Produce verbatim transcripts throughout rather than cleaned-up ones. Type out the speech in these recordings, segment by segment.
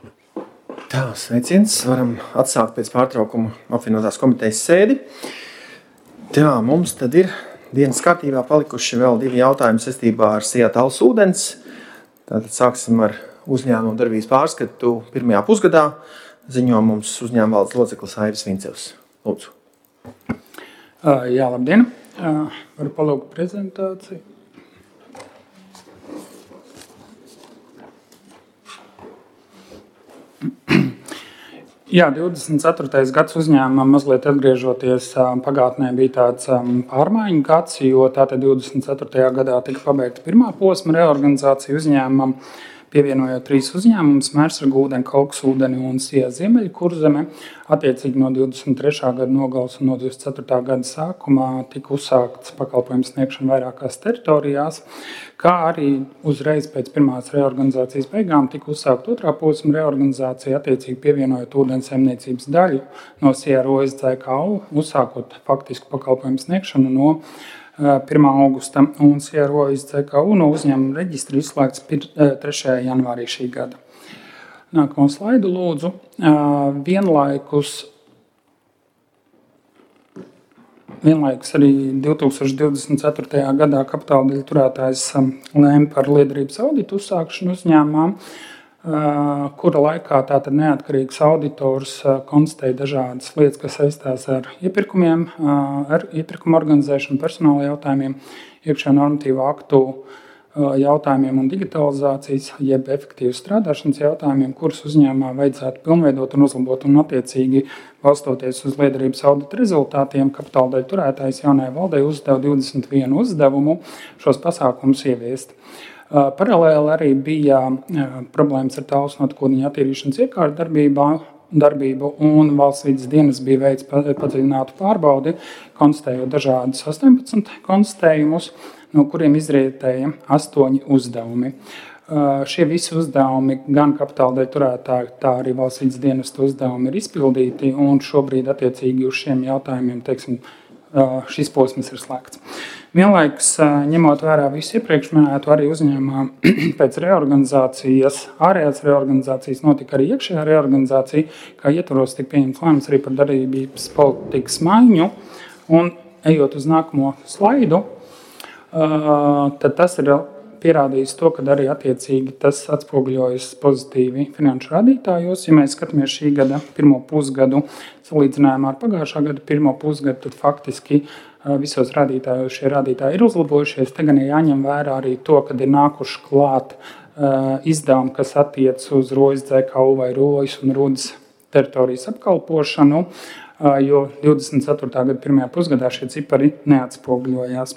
Tā, sveiciens. Varam atsākt pēc pārtraukuma apvienotās komitejas sēdi. Tā, mums tad ir dienas kārtībā palikuši vēl divi jautājumi saistībā ar Sijā Tallas ūdens. Tātad sāksim ar uzņēmumu darbības pārskatu pirmajā pusgadā. Ziņo mums uzņēmuma valdes loceklis Aivis Vincevs. Lūdzu. Jā, labdien. Varu palūgt prezentāciju. Jā, divdesmit ceturtais gads uzņēmumam mazliet atgriežoties pagātnē bija tāds pārmaiņu gads, jo tātad divdesmit ceturtajā gadā tika pabeigta pirmā posma reorganizācija uzņēmumam, pievienojot trīs uzņēmumus, Mērsragu ūdeni, Kolkas ūdeni un Sijā Ziemeļu Kurzeme. Attiecīgi no divdesmit trešā gada nogales un no divdesmit ceturtā gada sākumā tika uzsākts pakalpojumu sniegšana vairākās teritorijās, kā arī uzreiz pēc pirmās reorganizācijas beigām tika uzsākt otrā posma reorganizācija, attiecīgi pievienojot ūdens saimniecības daļu no Sijā Rojas C K U, uzsākot faktisku pakalpojumu sniegšanu no pirmā augusta un Sijā Rojas C K U no uzņēmuma reģistra izslēgts trešajā janvārī šī gada. Nākamo slaidu lūdzu. Vienlaikus, vienlaikus arī divtūkstoš divdesmit ceturtajā gadā kapitāla daļu turētājs lēma par liederības auditu uzsākšanu uzņēmumā, kura laikā tātad neatkarīgs auditors konstatēja dažādas lietas, kas saistās ar iepirkumiem, ar iepirkumu organizēšanu, personāla jautājumiem, iekšējā normatīvu aktu jautājumiem un digitalizācijas, jeb efektīvas strādāšanas jautājumiem, kurus uzņēmumā vajadzētu pilnveidot un uzlabot, un attiecīgi balstoties uz liederības audita rezultātiem, kapitāla daļu turētājs jaunajai valdei uzdeva divdesmit vienu uzdevumu šos pasākumus ieviest. Paralēli arī bija problēmas ar Tallas notekūdeņu attīrīšanas iekārtu darbībā, darbību, un valsts vides dienas bija veids padziļinātu pārbaudi, konstatējot dažādus astoņpadsmit konstatējumus, no kuriem izrietēja astoņi uzdevumi. Šie visi uzdevumi, gan kapitāla daļu turētāji, tā arī valsts vides dienestu uzdevumi ir izpildīti, un šobrīd attiecīgi uz šiem jautājumiem, teiksim, šis posms ir slēgts. Vienlaikus, ņemot vērā visu iepriekš minētu, arī uzņēmumā pēc reorganizācijas, ārējās reorganizācijas notika arī iekšējā reorganizācija, kā ietvaros tika pieņemts lēmums arī par darbības politikas maiņu. Un ejot uz nākamo slaidu, tad tas ir pierādījis to, ka arī attiecīgi tas atspoguļojas pozitīvi finanšu rādītājos. Ja mēs skatāmies šī gada pirmo pusgadu salīdzinājumā ar pagājušā gada pirmo pusgadu, tad faktiski visos rādītājos šie rādītāji ir uzlabojušies. Te gan ir jāņem vērā arī to, kad ir nākuši klāt izdevumi, kas attiec uz Rojas C K U vai Rojas un Rudas teritorijas apkalpošanu, jo divdesmit ceturtā gada pirmajā pusgadā šie cipari neatspoguļojās.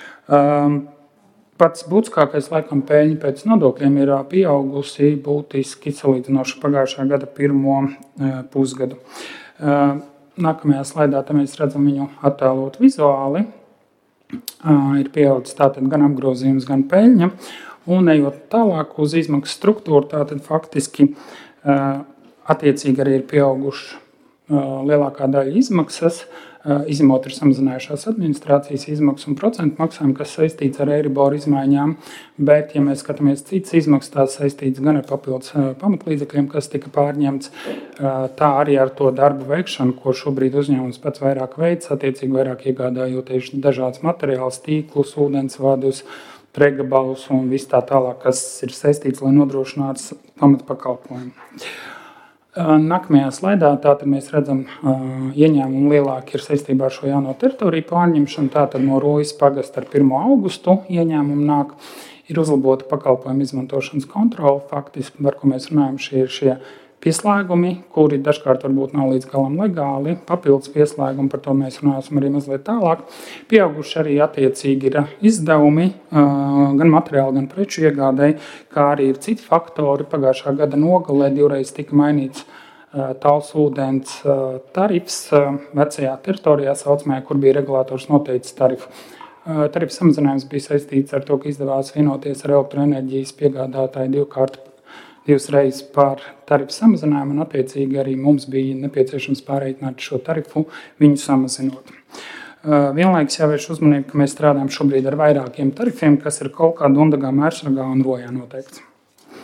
Pats būtiskākais laikam peļņa pēc nodokļiem ir pieaugusi būtiski salīdzinoši pagājušā gada pirmo pusgadu. Nākamajā slaidā mēs redzam viņu attēlot vizuāli. Ir pieaudzis tātad gan apgrozījums, gan peļņa. Un ejot tālāk uz izmaksu struktūru, tātad faktiski attiecīgi arī ir pieauguši lielākā daļa izmaksas, izņemot ir samazinājušās administrācijas izmaksas un procentu maksājumu, kas saistīts ar Eiriboru izmaiņām, bet, ja mēs skatāmies citas izmaksas, tās saistīts gan ar papildus pamatlīdzekļiem, kas tika pārņemts, tā arī ar to darbu veikšanu, ko šobrīd uzņēmums pats vairāk veids, attiecīgi vairāk iegādājoties dažādas materiālus, tīklus, ūdensvadus, pregabalus un viss tā tālāk, kas ir saistīts, lai nodrošinātu pamatpakalpojumu. Nākamajā slaidā tātad mēs redzam ieņēmumu lielāki ir saistībā ar šo jauno teritoriju pārņemšanu. Tātad no Rojas pagasta ar pirmo augustu ieņēmumu nāk, ir uzlabota pakalpojumu izmantošanas kontrole. Faktiski, par ko mēs runājam, šie ir šie pieslēgumi, kuri dažkārt varbūt nav līdz galam legāli, papildus pieslēgumi, par to mēs runāsim arī mazliet tālāk. Pieauguši arī attiecīgi ir izdevumi, gan materiāli, gan preču iegādēji, kā arī ir citi faktori. Pagājušā gada nogalē divreiz tika mainīts Tallas ūdens tarifs vecajā teritorijā saucamajā, kur bija regulators noteicis tarifu. Tarifu samazinājums bija saistīts ar to, ka izdevās vienoties ar elektroenerģijas piegādātāju divkārt divas reizes par tarifu samazinājumu, un attiecīgi arī mums bija nepieciešams pārreikināt šo tarifu, viņu samazinot. Vienlaikus jāvērš uzmanība, ka mēs strādājam šobrīd ar vairākiem tarifiem, kas ir Kolkā, Dundagā, Mērsragā un Rojā noteikts.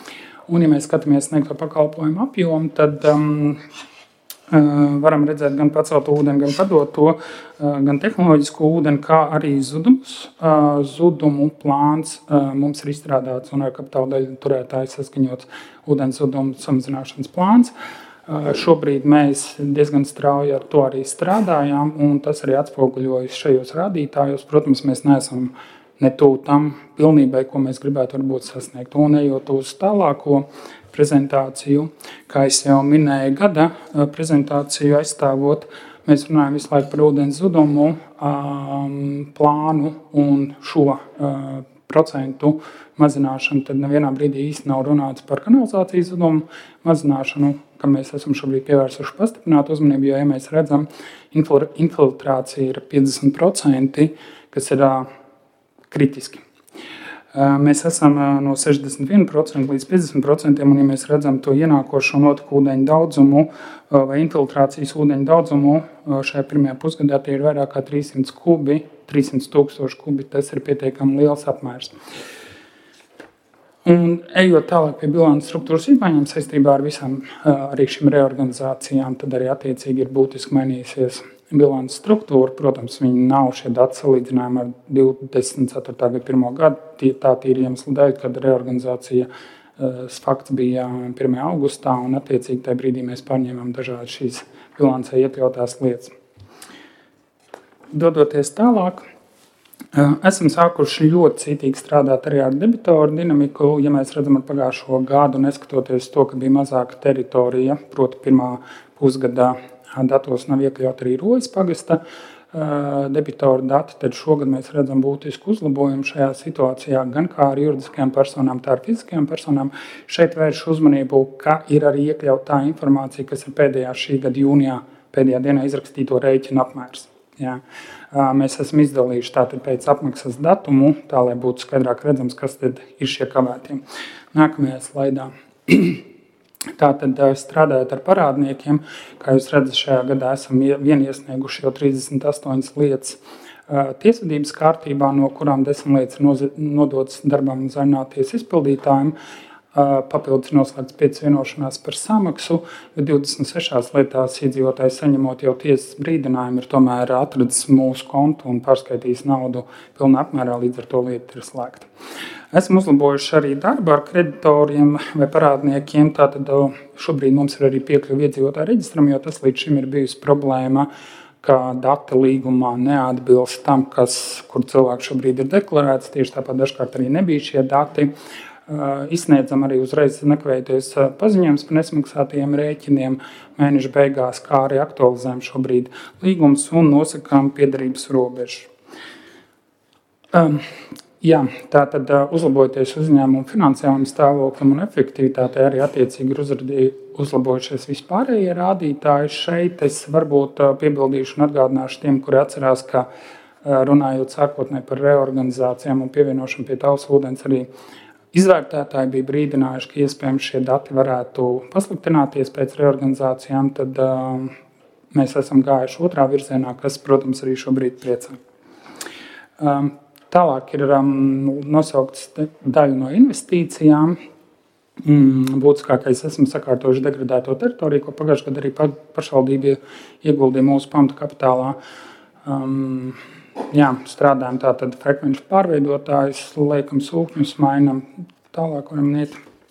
Un, ja mēs skatāmies sniegto pakalpojumu apjomu, tad um, varam redzēt gan paceltu ūdeni, gan padoto, gan tehnoloģisku ūdeni, kā arī zudumus. Zudumu plāns mums ir izstrādāts un ar kapitāla daļu turētāju saskaņots ūdens zudumu samazināšanas plāns. Šobrīd mēs diezgan strauji ar to arī strādājām, un tas arī atspoguļojas šajos rādītājos. Protams, mēs neesam ne tuvu tam pilnībai, ko mēs gribētu varbūt sasniegt. Un ejot uz tālāko prezentāciju, kā es jau minēju, gada prezentāciju aizstāvot, mēs runājam visu laiku par ūdens zudumu um, plānu un šo uh, procentu mazināšanu, tad nevienā brīdī īsti nav runāts par kanalizācijas zudumu mazināšanu, kam mēs esam šobrīd pievērsuši pastiprinātu uzmanību, jo, ja mēs redzam, infiltrācija ir piecdesmit procenti, kas ir uh, kritiski. Mēs esam no sešdesmit viens procents līdz piecdesmit procentiem, un ja mēs redzam to ienākošo noteku ūdeņu daudzumu vai infiltrācijas ūdeņu daudzumu, šajā pirmajā pusgadā tie ir vairāk kā trīssimti kubi, trīssimti tūkstoši kubi, tas ir pietiekami liels apmērs. Un ejot tālāk pie bilances struktūras izmaiņām saistībā ar visām arī šīm reorganizācijām, tad arī attiecīgi ir būtiski mainījusies bilances struktūra. Protams, viņi nav šie dati salīdzinājumi ar divdesmit ceturtā gada pirmo gadu. Tā tīri iemesla dēļ, kad reorganizācija fakts bija pirmajā augustā, un attiecīgi tajā brīdī mēs pārņēmām dažādas šīs bilancē iekļautās lietas. Dodoties tālāk, esam sākuši ļoti cītīgi strādāt arī ar debitoru dinamiku. Ja mēs redzam ar pagājušo gadu, neskatoties to, ka bija mazāka teritorija, proti pirmā pusgadā datos nav iekļaut arī Rojas pagasta debitoru dati, tad šogad mēs redzam būtisku uzlabojumu šajā situācijā, gan kā ar juridiskajām personām, tā ar fiziskajām personām. Šeit vērš uzmanību, ka ir arī iekļaut tā informācija, kas ir pēdējā šī gada jūnijā, pēdējā dienā izrakstīto rēķinu apmērs. Jā. Mēs esam izdalījuši tātad pēc apmaksas datumu, tā lai būtu skaidrāk redzams, kas tad ir šie kavētie. Nākamajā slaidā. Tātad strādājot ar parādniekiem, kā jūs redzat, šajā gadā esam vien iesnieguši jau trīsdesmit astoņas lietas tiesvedības kārtībā, no kurām desmit lietas ir nodotas darbam zaļināties izpildītājiem. Papildus noslēgts piecas vienošanās par samaksu, bet divdesmit sešās lietās iedzīvotājs saņemot jau tiesas brīdinājumu ir tomēr atradis mūsu kontu un pārskaitījis naudu pilnā apmērā, līdz ar to lieta ir slēgta. Esam uzlabojuši arī darbu ar kreditoriem vai parādniekiem, tātad šobrīd mums ir arī piekļuva iedzīvotāju reģistram, jo tas līdz šim ir bijusi problēma, ka dati līgumā neatbilst tam, kas, kur cilvēks šobrīd ir deklarēts, tieši tāpat dažkārt arī nebija šie dati. Izsniedzam arī uzreiz nekavējoties paziņojums par nesmaksātajiem rēķiniem mēneša beigās, kā arī aktualizējam šobrīd līgumus un nosakām piederības robežu. Um, jā, tātad uzlabojoties uzņēmumu finansiālam stāvoklim un efektivitātei, arī attiecīgi ir uzlabojušies vispārējie rādītāji. Šeit es varbūt piebildīšu un atgādināšu tiem, kuri atcerās, ka runājot sākotnēji par reorganizācijām un pievienošanu pie Taulas ūdens arī izvērtētāji bija brīdinājuši, ka iespējams šie dati varētu pasliktināties pēc reorganizācijām, tad uh, mēs esam gājuši otrā virzienā, kas, protams, arī šobrīd priecā. Um, tālāk ir um, nosaukts daļa no investīcijām. Mm, būtiskākais esam sakārtojuši degradēto teritoriju, ko pagājušajā gadā arī pašvaldība ieguldīja mūsu pamata kapitālā. Um, Jā, strādājam tātad frekvenču pārveidotājus, liekam sūkņus, mainam, tālāk varam niet.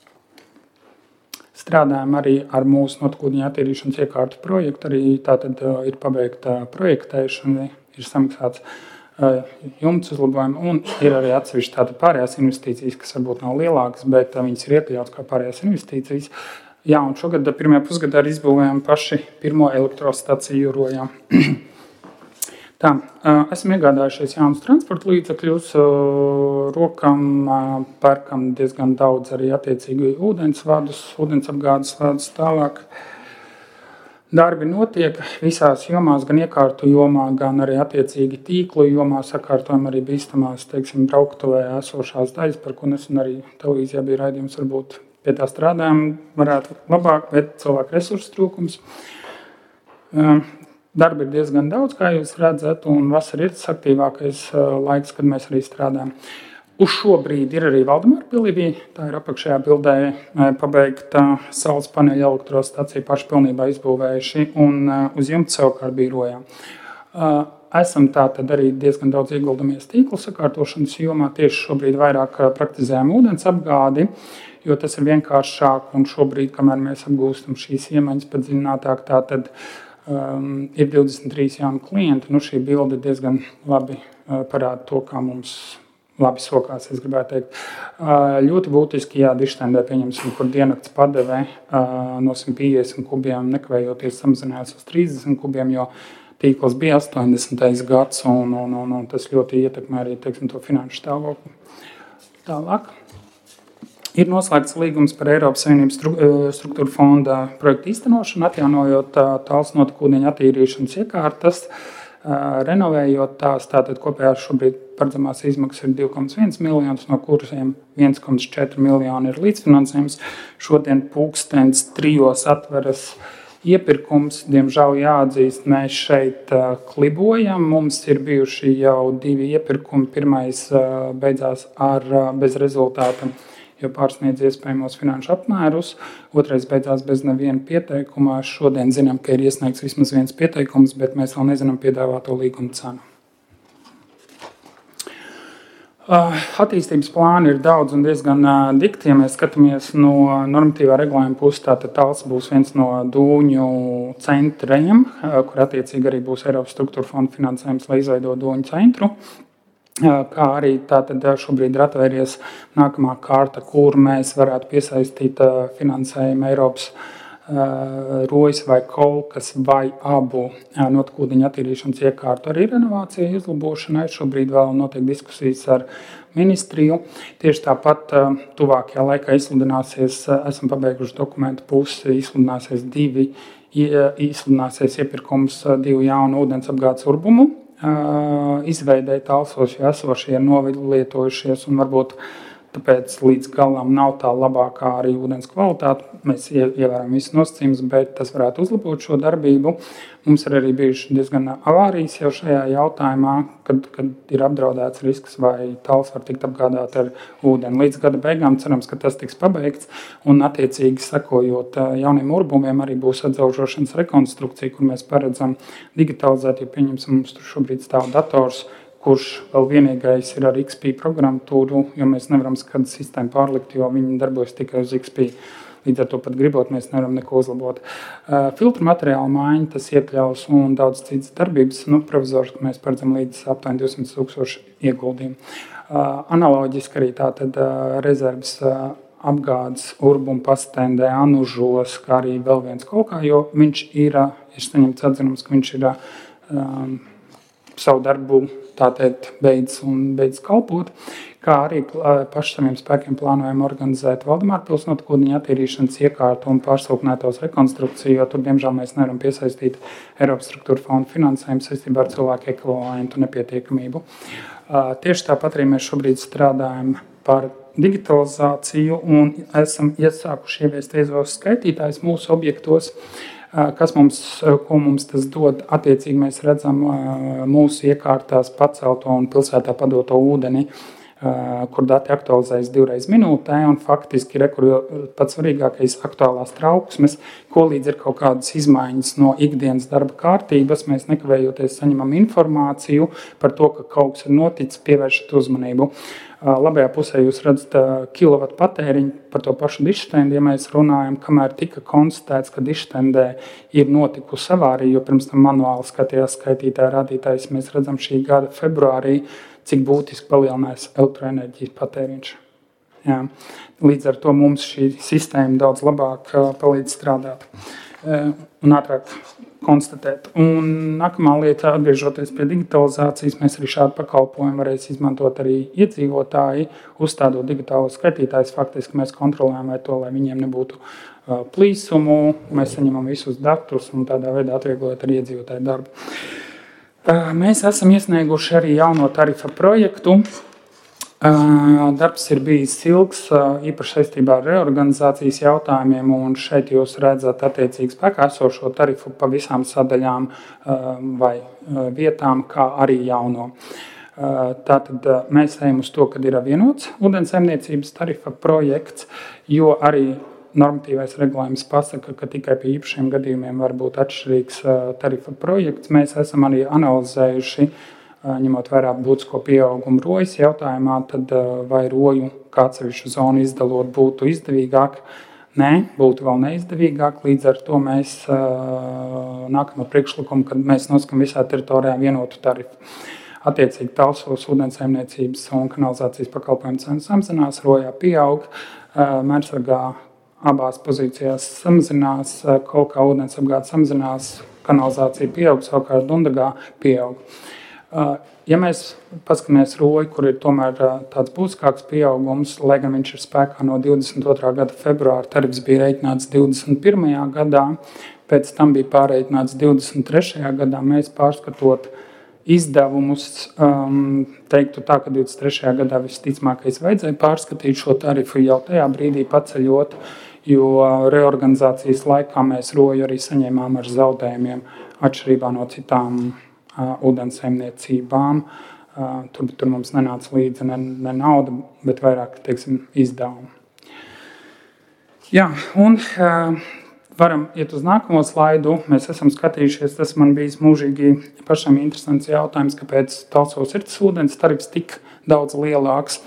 Strādājam arī ar mūsu notekūdeņu attīrīšanas iekārtu projektu, arī tātad ir pabeigta projektēšana, ir samaksāts uh, jumts uzlabojumi un ir arī atsevišķi tātad pārējās investīcijas, kas varbūt nav lielākas, bet uh, viņas ir iekļauts kā pārējās investīcijas. Jā, un šogad pirmajā pusgadā arī izbūvējām paši pirmo elektrostaciju Jūrojā. Tā, esam iegādājušies jaunus transporta līdzekļus, rokam pērkam diezgan daudz arī attiecīgi ūdens vadus, ūdens apgādes vadus tālāk. Darbi notiek visās jomās, gan iekārtu jomā, gan arī attiecīgi tīklu jomā, sakārtojam arī bīstamās, teiksim, brauktuvē esošās daļas, par ko nesen arī televīzijā bija raidījums, varbūt pie tā strādājam, varētu labāk, bet cilvēku resursu trūkums. Darba ir diezgan daudz, kā jūs redzat, un vasara ir tas aktīvākais laiks, kad mēs arī strādājam. Uz šo brīdi ir arī Valdemāra pilī, tā ir apakšējā bildē pabeigta saules paneļa elektrostacija, paši pilnībā izbūvējuši, un uz jumta savukārt bija rojā. Esam tātad arī diezgan daudz ieguldāmies tīkla sakārtošanas jomā. Tieši šobrīd vairāk praktizējam ūdens apgādi, jo tas ir vienkāršāk. Un šobrīd, kamēr mēs apgūstam šīs iemaņas padziļinātāk, tātad um, ir divdesmit trīs jauni klienti. Nu, šī bilde diezgan labi uh, parāda to, kā mums labi sokās, es gribētu teikt. Uh, ļoti būtiski, jā, Dištendē pieņemsim, kur diennakts padeve uh, no simt piecdesmit kubiem nekavējoties samazinājās uz trīsdesmit kubiem, jo tīkls bija astoņdesmitais gads, un, un, un, un tas ļoti ietekmē arī, teiksim, to finanšu stāvokli. Tālāk. Ir noslēgts līgums par Eiropas Savienības struktūra fonda projektu īstenošanu, atjaunojot tāls notekūdeņa attīrīšanas iekārtas, renovējot tās. Tātad kopējā šobrīd paredzamās izmaksas ir divi komats viens miljonus, no kuriem viens komats četri miljoni ir līdzfinansējums. Šodien pulkstens trijos atveras iepirkums, diemžēl jāatzīst, mēs šeit uh, klibojam. Mums ir bijuši jau divi iepirkumi. Pirmais uh, beidzās ar uh, bez rezultāta, jo pārsniedz iespējamos finanšu apmērus. Otrais beidzās bez neviena pieteikuma. Šodien zinām, ka ir iesniegts vismaz viens pieteikums, bet mēs vēl nezinām piedāvāto līguma cenu. Attīstības plāni ir daudz un diezgan dikti. Ja mēs skatāmies no normatīvā regulējuma puses, tātad tāls būs viens no dūņu centriem, kur attiecīgi arī būs Eiropas struktūra fonda finansējums, lai izveido dūņu centru. Kā arī tātad šobrīd ir atvēries nākamā kārta, kur mēs varētu piesaistīt finansējumu Eiropas rojas vai kolkas vai abu notekūdeņa attīrīšanas iekārtu arī renovācija uzlabošanai. Šobrīd vēl notiek diskusijas ar ministriju. Tieši tāpat tuvākajā laikā izsludināsies, esam pabeiguši dokumentu pusi, izsludināsies divi, izsludināsies iepirkums divu jaunu ūdens apgādes urbumu. Izveidēja tālsos, jo esošie ir novilietojušies un varbūt tāpēc līdz galam nav tā labākā arī ūdens kvalitāte. Mēs ievērām visus nosacījumus, bet tas varētu uzlabot šo darbību. Mums ir arī bijuši diezgan avārijas jau šajā jautājumā, kad, kad ir apdraudēts risks, vai tāls var tikt apgādāt ar ūdeni. Līdz gada beigām cerams, ka tas tiks pabeigts, un attiecīgi sekojot jauniem urbumiem arī būs atdzaužošanas rekonstrukcija, kur mēs paredzam digitalizēt, jo pieņemsim, mums tur šobrīd stāv dators, kurš vēl vienīgais ir ar X P programmatūru, jo mēs nevaram skatu sistēmu pārlikt, jo viņi darbojas tikai uz X P. Līdz ar to pat gribot, mēs nevaram neko uzlabot. Uh, filtru materiālu maiņu tas iekļaus un daudz citas darbības. Nu, provizoriski mēs paredzam līdz aptuveni divsimt tūkstoši ieguldījumu. Uh, analoģiski arī tātad uh, rezerves uh, apgādes urbumu pastendē Anužos, kā arī vēl viens kolkā, jo viņš ir, uh, ir saņemts atzinums, ka viņš ir um, savu darbu tātad beidz un beidz kalpot, kā arī paši saviem spēkiem plānojam organizēt Valdemāra pils notekūdeņa attīrīšanas iekārtu un pārsūknētos rekonstrukciju, jo tur, diemžēl, mēs nevaram piesaistīt Eiropas struktūra fonda finansējumu saistībā ar cilvēku ekvivalentu nepietiekamību. Tieši tāpat arī mēs šobrīd strādājam par digitalizāciju un esam iesākuši ieviest iezos skaitītājs mūsu objektos, kas mums, ko mums tas dod. Attiecīgi mēs redzam mūsu iekārtās pacelto un pilsētā padoto ūdeni, kur dati aktualizējas divreiz minūtē, un faktiski ir pats svarīgākais aktuālās trauksmes, ko līdz ir kaut kādas izmaiņas no ikdienas darba kārtības, mēs nekavējoties saņemam informāciju par to, ka kaut kas ir noticis, pievēršat uzmanību. Labajā pusē jūs redzat kilovatu patēriņu par to pašu Dištendu, ja mēs runājam, kamēr tika konstatēts, ka Dištendē ir notikusi avārija, jo pirms tam manuāli skatījās skaitītāja rādītājs, mēs redzam šī gada februārī, cik būtiski palielinājās elektroenerģijas patēriņš. Jā. Līdz ar to mums šī sistēma daudz labāk palīdz strādāt un ātrāk konstatēt. Un nākamā lieta, atgriežoties pie digitalizācijas, mēs arī šādu pakalpojumu varēs izmantot arī iedzīvotāji, uzstādot digitālo skaitītājus. Faktiski mēs kontrolējam vai to, lai viņiem nebūtu uh, plīsumu, mēs saņemam visus datus un tādā veidā atvieglot arī iedzīvotāju darbu. Uh, mēs esam iesnieguši arī jauno tarifa projektu. Uh, darbs ir bijis ilgs, uh, īpaši saistībā ar reorganizācijas jautājumiem, un šeit jūs redzat attiecīgi spēkā esošo tarifu pa visām sadaļām uh, vai uh, vietām, kā arī jauno. Tātad mēs ejam uz to, kad ir vienots ūdens saimniecības tarifa projekts, jo arī normatīvais regulējums pasaka, ka tikai pie īpašiem gadījumiem var būt atšķirīgs tarifa projekts. Mēs esam arī analizējuši, ņemot vērā būtisko pieaugumu rojas jautājumā, tad vai roju kā atsevišķu zonu izdalot būtu izdevīgāk. Nē, būtu vēl neizdevīgāk. Līdz ar to mēs nākam ar priekšlikumu, kad mēs nosakam visā teritorijā vienotu tarifu. Attiecīgi Talsos ūdens saimniecības un kanalizācijas pakalpojumu cenas samazinās, rojā pieaug, Mērsargā abās pozīcijās samazinās, Kolkā ūdens apgāde samazinās, kanalizācija pieaug, savukārt Dundagā pieaug. Ja mēs paskatāmies roju, kur ir tomēr tāds būtiskāks pieaugums, lai gan viņš ir spēkā no divdesmit otrā gada februāra, tarifs bija reiķināts divdesmit pirmajā gadā, pēc tam bija pārreiķināts divdesmit trešajā gadā, mēs pārskatot izdevumus, um, teiktu tā, ka divdesmit trešajā gadā visticamākais vajadzēja pārskatīt šo tarifu jau tajā brīdī paceļot, jo reorganizācijas laikā mēs roju arī saņēmām ar zaudējumiem atšķirībā no citām uh, ūdens saimniecībām. Uh, tur, tur mums nenāca līdzi ne, ne nauda, bet vairāk, teiksim, izdevumi. Jā, un uh, varam iet uz nākamo slaidu. Mēs esam skatījušies, tas man bijis mūžīgi pašam interesants jautājums, kāpēc Talsos ir tas ūdens tarifs tik daudz lielāks.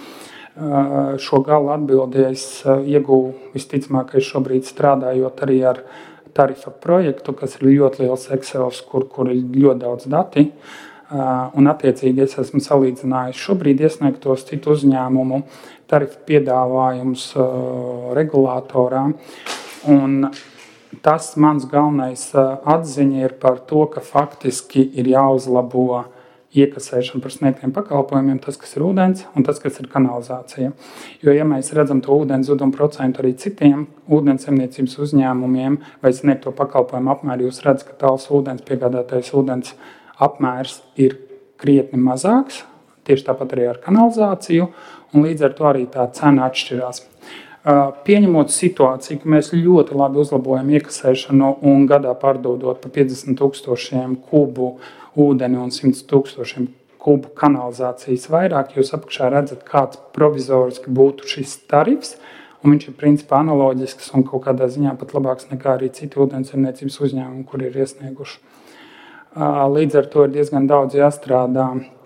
Šo gala atbildēs ieguvu visticamākais šobrīd strādājot arī ar tarifa projektu, kas ir ļoti liels Excels, kur, kur ir ļoti daudz dati. Un attiecīgi es esmu salīdzinājis šobrīd iesniegtos citu uzņēmumu tarifu piedāvājums regulātorā. Un tas mans galvenais atziņa ir par to, ka faktiski ir jāuzlabo iekasēšana par sniegtiem pakalpojumiem, tas, kas ir ūdens un tas, kas ir kanalizācija. Jo, ja mēs redzam to ūdens zudumu procentu arī citiem ūdens saimniecības uzņēmumiem vai sniegto pakalpojumu apmēru, jūs redzat, ka tāls ūdens piegādātais ūdens apmērs ir krietni mazāks, tieši tāpat arī ar kanalizāciju, un līdz ar to arī tā cena atšķirās. Pieņemot situāciju, ka mēs ļoti labi uzlabojam iekasēšanu un gadā pārdodot pa piecdesmit tūkstošiem kubu ūdeni un simt tūkstošiem kubu kanalizācijas vairāk, jūs apakšā redzat, kāds provizoriski būtu šis tarifs, un viņš ir principā analoģisks un kaut kādā ziņā pat labāks nekā arī citi ūdensaimniecības uzņēmumi, kur ir iesnieguši. Līdz ar to ir diezgan daudz jāstrādā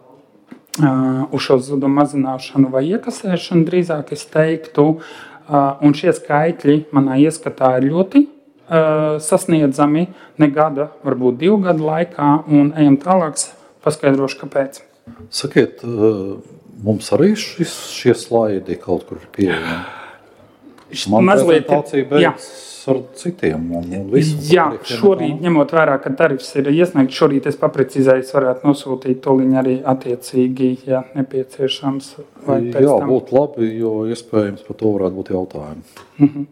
uz šo zudumu mazināšanu vai iekasēšanu, drīzāk es teiktu. Un šie skaitļi manā ieskatā ir ļoti uh, sasniedzami ne gada, varbūt divu gadu laikā, un ejam tālāk, paskaidrošu, kāpēc. Sakiet, mums arī šis, šie slaidi kaut kur ir pieejami? Man mazliet prezentācija beigas ar citiem. Un visu, jā, šorīt, ņemot vērā, ka tarifs ir iesniegts, šorīt es paprecizēju, es varētu nosūtīt toliņu arī attiecīgi, ja nepieciešams. Vai pēc jā, tam. būtu labi, jo iespējams par to varētu būt jautājumi. Mm-hmm.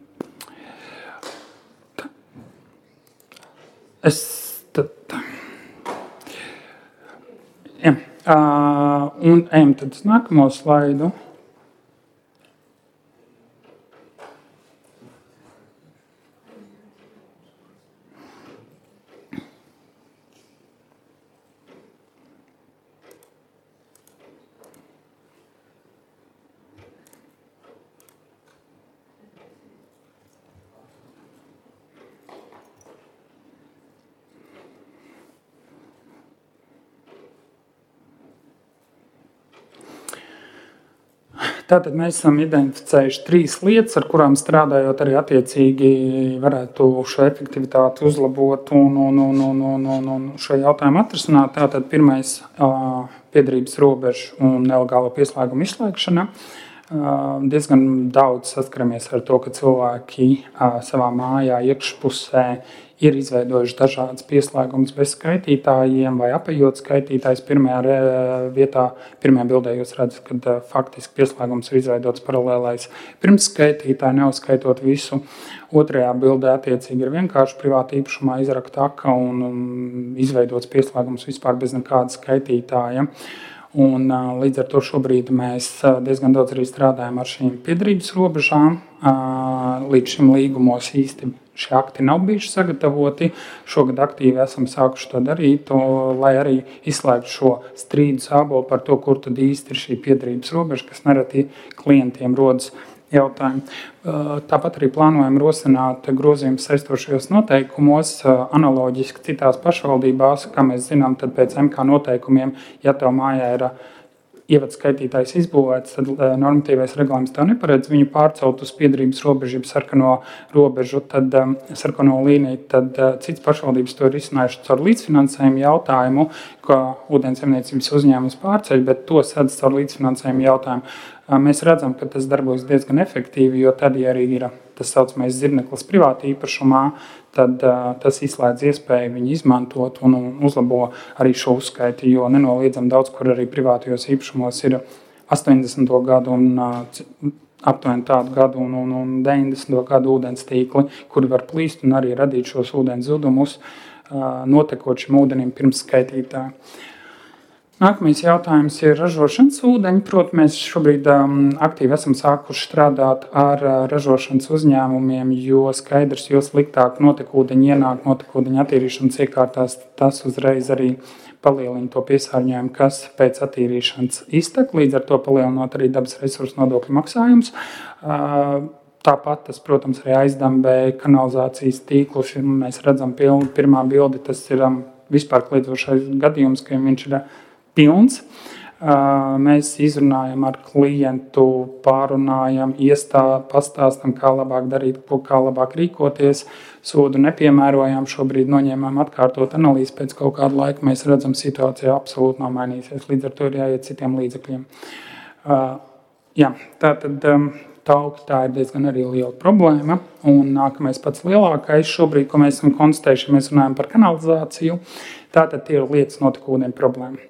Es tad... Jā, uh, un ejam tad uz nākamo slaidu. Tātad mēs esam identificējuši trīs lietas, ar kurām strādājot arī attiecīgi varētu šo efektivitāti uzlabot un, un, un, un, un, un, un šo jautājumu atrisināt. Tātad pirmais piederības robežu un nelegālo pieslēgumu izslēgšana. Diezgan daudz saskaramies ar to, ka cilvēki savā mājā iekšpusē ir izveidojuši dažādas pieslēgumus bez skaitītājiem vai apējot skaitītājs. Pirmajā vietā, pirmajā bildē jūs redzat, ka faktiski pieslēgums ir izveidots paralēlais pirms skaitītāja, neuzskaitot visu. Otrajā bildē attiecīgi ir vienkārši privāta īpašumā izrakta aka un izveidots pieslēgums vispār bez nekāda skaitītāja. Un, līdz ar to šobrīd mēs diezgan daudz arī strādājam ar šīm piederības robežām. Līdz šim līgumos īsti šie akti nav bijuši sagatavoti. Šogad aktīvi esam sākuši to darīt, un, lai arī izslēgtu šo strīdu sābolu par to, kur tad īsti ir šī piederības robeža, kas nereti klientiem rodas jautājumi. Tāpat arī plānojam rosināt grozījumus saistošajos noteikumos, analoģiski citās pašvaldībās, kā mēs zinām, tad pēc M K noteikumiem, ja tev mājā ir ievads skaitītājs izbūvēts, tad normatīvais regulējums tev neparedz viņu pārcelt uz piederības robežu, sarkano robežu, tad sarkano līniju, tad cits pašvaldības to ir izcinājuši caur līdzfinansējumu jautājumu, ka ūdensemniecības uzņēmums pārceļ, bet to sadz caur līdzfinansējumu jautājumu. Mēs redzam, ka tas darbojas diezgan efektīvi, jo tad, ja arī ir tas saucamais zirneklis privāti īpašumā, tad uh, tas izslēdz iespēju viņu izmantot un, un uzlabo arī šo uzskaiti, jo nenoliedzam daudz, kur arī privātajos īpašumos ir astoņdesmito gadu un uh, aptuveni tādu gadu un, un, un deviņdesmito gadu ūdens tīkli, kuri var plīst un arī radīt šos ūdens zudumus, uh, notekot šim ūdenim pirms skaitītāja. Nākamais jautājums ir ražošanas ūdeņi. Proti, mēs šobrīd um, aktīvi esam sākuši strādāt ar uh, ražošanas uzņēmumiem, jo skaidrs, jo sliktāk notekūdeņi ienāk notekūdeņu attīrīšanas iekārtās, tas uzreiz arī palielina to piesārņojumu, kas pēc attīrīšanas iztek, līdz ar to palielinot arī dabas resursu nodokļu maksājumus. Uh, Tāpat tas, protams, arī aizdambē kanalizācijas tīklus. Mēs redzam, piln, pirmā bilde, tas ir um, vispār kliedzošais gadījums, ka viņš ir pilns. Mēs izrunājam ar klientu, pārunājam, iestā, pastāstam, kā labāk darīt, kā labāk rīkoties. Sodu nepiemērojām, šobrīd noņēmām atkārtot analīzi, pēc kaut kāda laika mēs redzam, situācija absolūti nav mainīsies, līdz ar to ir jāiet citiem līdzekļiem. Jā, tātad tauki tā ir diezgan arī liela problēma, un nākamais pats lielākais šobrīd, ko mēs esam konstatējuši, mēs runājam par kanalizāciju, tātad tie ir lietas notekūdeņu problēma.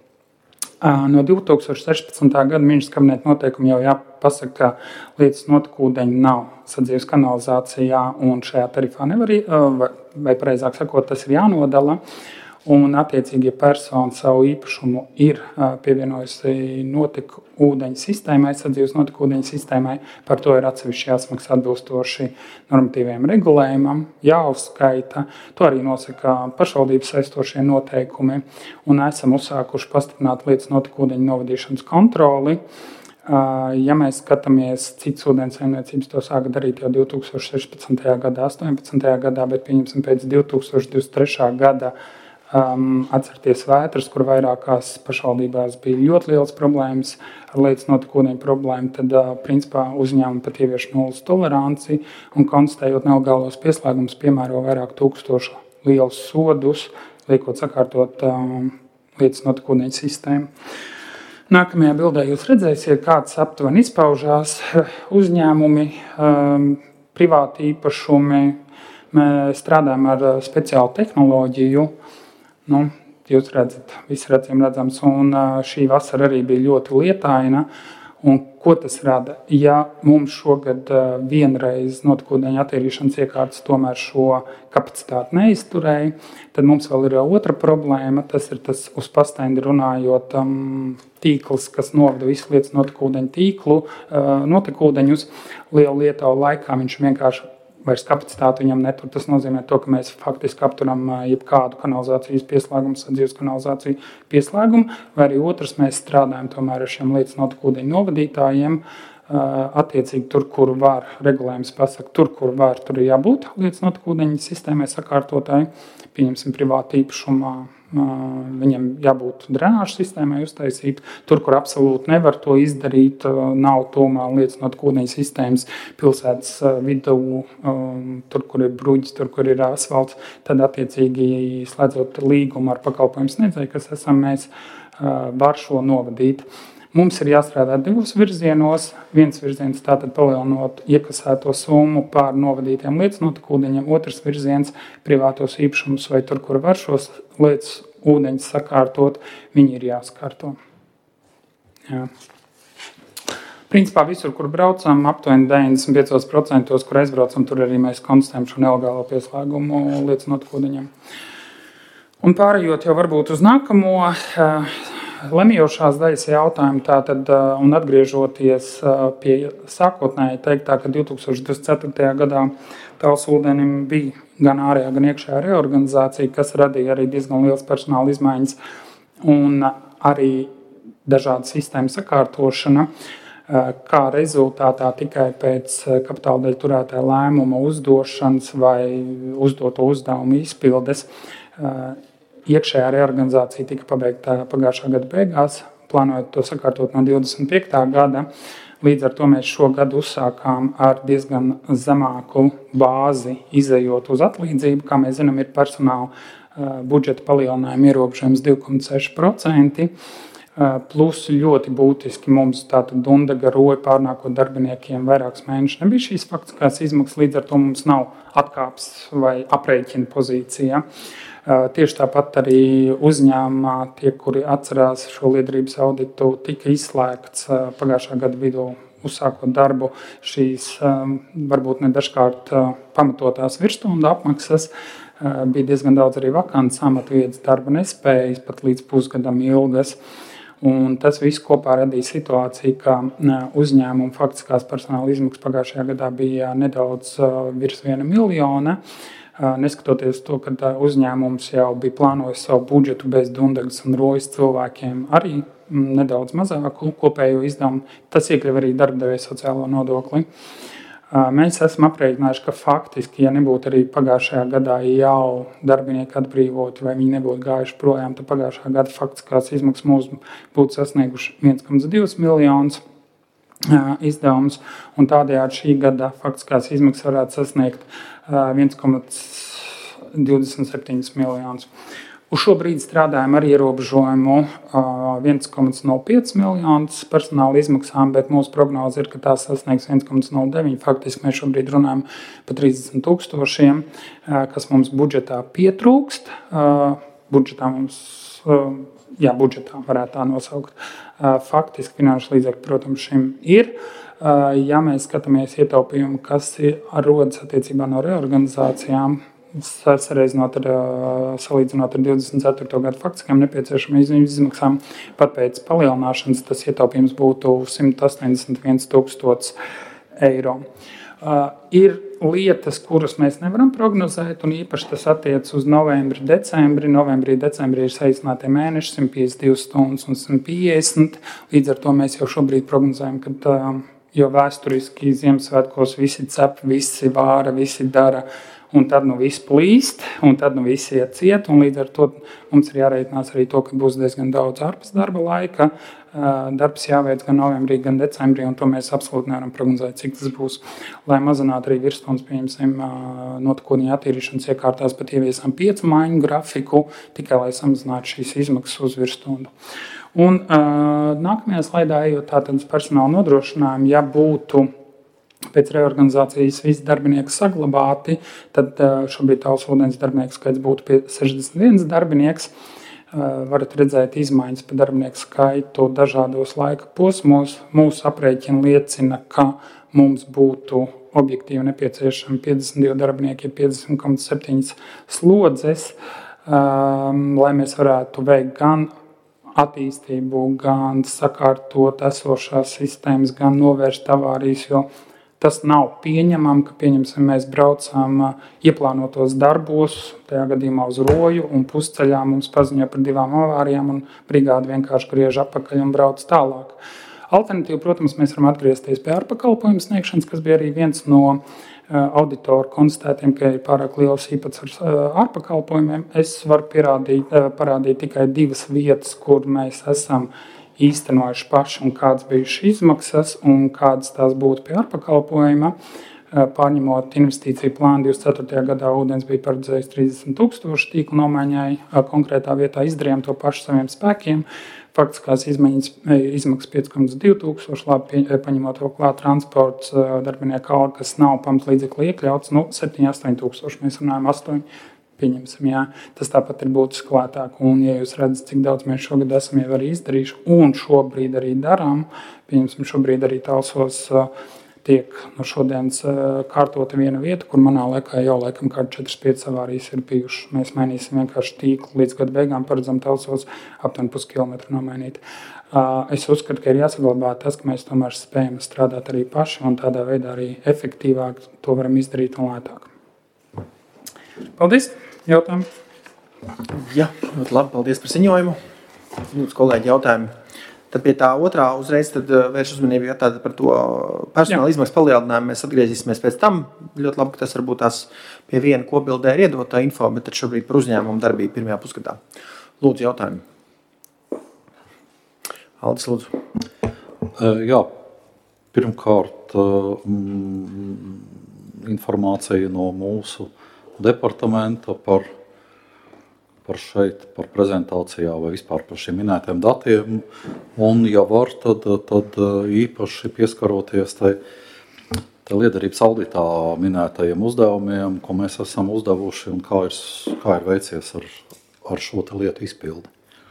No divi tūkstoši sešpadsmitā gada Miņas kabineta noteikumi jau jāpasaka, ka lietas notekūdeņi nav sadzīves kanalizācijā un šajā tarifā nevar, vai, vai pareizāk sakot, tas ir jānodala. Un attiecīgi, ja persona savu īpašumu ir pievienojusi notekūdeņu sistēmai, sadzīves notekūdeņu sistēmai, par to ir atsevišķi jāsmaksā atbilstoši normatīviem regulējumam, jāuzskaita. To arī nosaka pašvaldības saistošie noteikumi, un esam uzsākuši pastiprināt lietas notekūdeņu novadīšanas kontroli. Ja mēs skatāmies, cits ūdensaimniecības to sāka darīt jau divi tūkstoši sešpadsmitajā gadā, astoņpadsmitajā gadā, bet pieņemsim pēc divi tūkstoši divdesmit trešā gada Um, atcerieties vētras, kur vairākās pašvaldībās bija ļoti liels problēmas ar lietas notekūdeņu problēmu, tad uh, principā uzņēmumi pat ievieš nulles toleranci un konstatējot nelegālos pieslēgumus piemēro vairāk tūkstošu lielus sodus, liekot sakārtot um, lietas notekūdeņu sistēmu. Nākamajā bildē jūs redzēsiet, kāds aptuveni izpaužās uzņēmumi, um, privāti īpašumi. Mēs strādājam ar speciālu tehnoloģiju. Nu, jūs redzat, viss ir acīm redzams, un šī vasara arī bija ļoti lietaina. Un ko tas rada? Ja mums šogad vienreiz notekūdeņu attīrīšanas iekārtas tomēr šo kapacitāti neizturēja, tad mums vēl ir otra problēma. Tas ir tas uz pastendi runājot um, tīkls, kas novada visu lietas notekūdeņu tīklu, uh, notekūdeņus. Lielu lietavu laikā viņš vienkārši vairs kapacitāti viņam netur. Tas nozīmē to, ka mēs faktiski apturam jebkādu kanalizācijas pieslēgumu, sadzīves kanalizāciju pieslēgumu, vai arī otrs, mēs strādājam tomēr ar šiem lietas notekūdeņu novadītājiem. Attiecīgi tur, kur var, regulējums pasaka, tur, kur var, tur ir jābūt lietas notekūdeņu sistēmai sakārtotāji. Pieņemsim privāti īpašumā, viņam jābūt drenāžu sistēmai uztaisīt. Tur, kur absolūti nevar to izdarīt, nav tomā lietas notekūdeņu sistēmas pilsētas vidū, tur, kur ir bruģis, tur, kur ir asfalts, tad attiecīgi slēdzot līgumu ar pakalpojumu sniedzēju, kas esam mēs, var šo novadīt. Mums ir jāstrādā divos virzienos. Viens virziens tātad palielinot iekasēto summu pār novadītiem lietas notekūdeņiem. Otrs virziens privātos īpašumus vai tur, kur var šos lietas ūdeņus sakārtot, viņi ir jāskārto. Jā. Principā visur, kur braucam, aptuveni deviņdesmit pieci procenti, kur aizbraucam, tur arī mēs konstatējam šo nelegālo pieslēgumu lietas notekūdeņiem. Un pārējot jau varbūt uz nākamo, lemjošās daļas jautājumu tātad, un atgriežoties pie sākotnēji teiktā, ka divtūkstoš divdesmit ceturtajā gadā Talsūdenim bija gan ārējā, gan iekšējā reorganizācija, kas radīja arī diezgan liels personāla izmaiņas un arī dažādu sistēmu sakārtošana, kā rezultātā tikai pēc kapitāla daļu turētāja lēmuma uzdošanas vai uzdoto uzdevumu izpildes iekšējā reorganizācija tika pabeigta pagājušā gada beigās, plānojot to sakārtot no divdesmit piektā gada. Līdz ar to mēs šo gadu uzsākām ar diezgan zemāku bāzi, izejot uz atlīdzību. Kā mēs zinām, ir personāla budžeta palielinājuma ierobežojums divi komats seši procenti. Plus ļoti būtiski mums tātad Dundaga roja pārnākot darbiniekiem vairākus mēnešus nebija šīs faktiskās izmaksas, līdz ar to mums nav atkāps vai aprēķina pozīcija. Tieši tāpat arī uzņēmumā tie, kuri atcerās šo liederības auditu, tika izslēgts pagājušā gada vidū uzsākot darbu šīs varbūt ne dažkārt pamatotās virsstundu apmaksas. Bija diezgan daudz arī vakantas amatvietas darba nespējas, pat līdz pusgadam ilgas. Un tas viss kopā radīja situāciju, ka uzņēmuma faktiskās personāla izmaksas pagājušajā gadā bija nedaudz virs viena miljona. Neskatoties to, ka uzņēmums jau bija plānojis savu budžetu bez Dundagas un rojas cilvēkiem arī nedaudz mazāku kopējo izdevumu, tas iekļauj arī darbdevēja sociālo nodokli. Mēs esam aprēķinājuši, ka faktiski, ja nebūtu arī pagājušajā gadā jau darbinieki atbrīvoti vai viņi nebūtu gājuši projām, tad pagājušā gada faktiskās izmaksas mums būtu sasnieguši viens komats divi miljonus izdevums, un tādējādi šī gada faktiskās izmaksas varētu sasniegt viens komats divdesmit septiņi miljonus. Uz šo brīdi strādājam ar ierobežojumu viens komats nulle pieci miljonus personāla izmaksām, bet mūsu prognoze ir, ka tās sasniegs viens komats nulle deviņi. Faktiski mēs šobrīd runājam par trīsdesmit tūkstošiem, kas mums budžetā pietrūkst. Budžetā mums, jā, budžetā varētu tā nosaukt. Faktiski finanšu līdzekļi, protams, šim ir. Ja mēs skatāmies ietaupījumu, kas rodas attiecībā no reorganizācijām, sareizinot ar, salīdzinot ar divdesmit ceturto gadu faktiskām nepieciešamām izmaksām, pat pēc palielināšanas tas ietaupījums būtu simt astoņdesmit viens tūkstotis eiro. Uh, ir lietas, kuras mēs nevaram prognozēt, un īpaši tas attiec uz novembri, decembri. Novembrī, decembrī ir saīsinātie mēneši, simt piecdesmit divas stundas un simt piecdesmit. Līdz ar to mēs jau šobrīd prognozējam, ka uh, jo vēsturiski Ziemassvētkos visi cep, visi vāra, visi dara, un tad nu viss plīst, un tad nu visi iet ciet, un līdz ar to mums ir jārēķinās arī to, ka būs diezgan daudz ārpus darba laika. Darbs jāveic gan novembrī, gan decembrī, un to mēs absolūti nevaram prognozēt, cik tas būs. Lai mazinātu arī virsstundas, pieņemsim, notekūdeņa attīrīšanas iekārtās, pat ieviesām piecu maiņu grafiku, tikai lai samazinātu šīs izmaksas uz virsstundu. Un nākamajā slaidā, ejot tātad uz personāla nodrošinājumu, ja būtu pēc reorganizācijas visi darbinieki saglabāti, tad šobrīd Talsūdens darbinieku skaits būtu pie sešdesmit viens darbinieks. Varat redzēt izmaiņas par darbinieku skaitu dažādos laika posmos. Mūsu aprēķini liecina, ka mums būtu objektīvi nepieciešami piecdesmit divi darbinieki, piecdesmit komats septiņi slodzes, lai mēs varētu veikt gan attīstību, gan sakārtot esošās sistēmas, gan novērst avārijas, jo tas nav pieņemami, ka pieņemsim, mēs braucām ieplānotos darbos, tajā gadījumā uz roju, un pusceļā mums paziņo par divām avārijām, un brigāde vienkārši griež apakaļ un brauc tālāk. Alternatīvi, protams, mēs varam atgriezties pie ārpakalpojumu sniegšanas, kas bija arī viens no auditoru konstatētiem, ka ir pārāk liels īpatsvars ārpakalpojumiem. Es varu pierādīt, parādīt tikai divas vietas, kur mēs esam īstenojuši paši un kādas bijušas izmaksas un kādas tās būtu pie ārpakalpojuma. Pārņemot investīciju plānu divdesmit ceturtajā gadā ūdens bija paredzējis trīsdesmit tūkstoši tīklu nomaiņai. Konkrētā vietā izdarījām to pašu saviem spēkiem. Faktiskās izmaiņas, izmaksas pieci komats divi tūkstoši, labi paņemot vēl klāt transports, darbinieku alga, kas nav pamatlīdzekļu iekļauts, nu septiņi astoņi tūkstoši, mēs runājam astoņi. Pieņemsim, jā, tas tāpat ir būtiski lētāk, un ja jūs redzat, cik daudz mēs šogad esam jau arī izdarījuši, un šobrīd arī darām, pieņemsim, šobrīd arī Talsos tiek no šodienas kārtota viena vieta, kur manā laikā jau laikam kādi četras piecas avārijas ir bijušas. Mēs mainīsim vienkārši tīklu līdz gada beigām, paredzam Talsos aptuveni puskilometru nomainīt. Es uzskatu, ka ir jāsaglabā tas, ka mēs tomēr spējam strādāt arī paši un tādā veidā arī efektīvāk to varam izdarīt un lētāk. Paldies! Jautājumu? Jā, ļoti labi. Paldies par ziņojumu. Lūdzu, kolēģi, jautājumi. Tad pie tā otrā uzreiz tad vērš uzmanību jātāda par to personāla izmaksu palielinājumu. Mēs atgriezīsimies pēc tam. Ļoti labi, ka tas varbūt tās pie viena kopbildē ir iedotā info, bet tad šobrīd par uzņēmumu darbību pirmajā pusgadā. Lūdzu, jautājumi. Aldis, lūdzu. Jā, pirmkārt mm, informācija no mūsu departamenta par par šeit, par prezentācijā vai vispār par šiem minētiem datiem. Un, ja var, tad, tad īpaši pieskaroties tai, tai liederības auditā minētajiem uzdevumiem, ko mēs esam uzdevuši un kā ir, kā ir veicies ar, ar šo te lietu izpildi.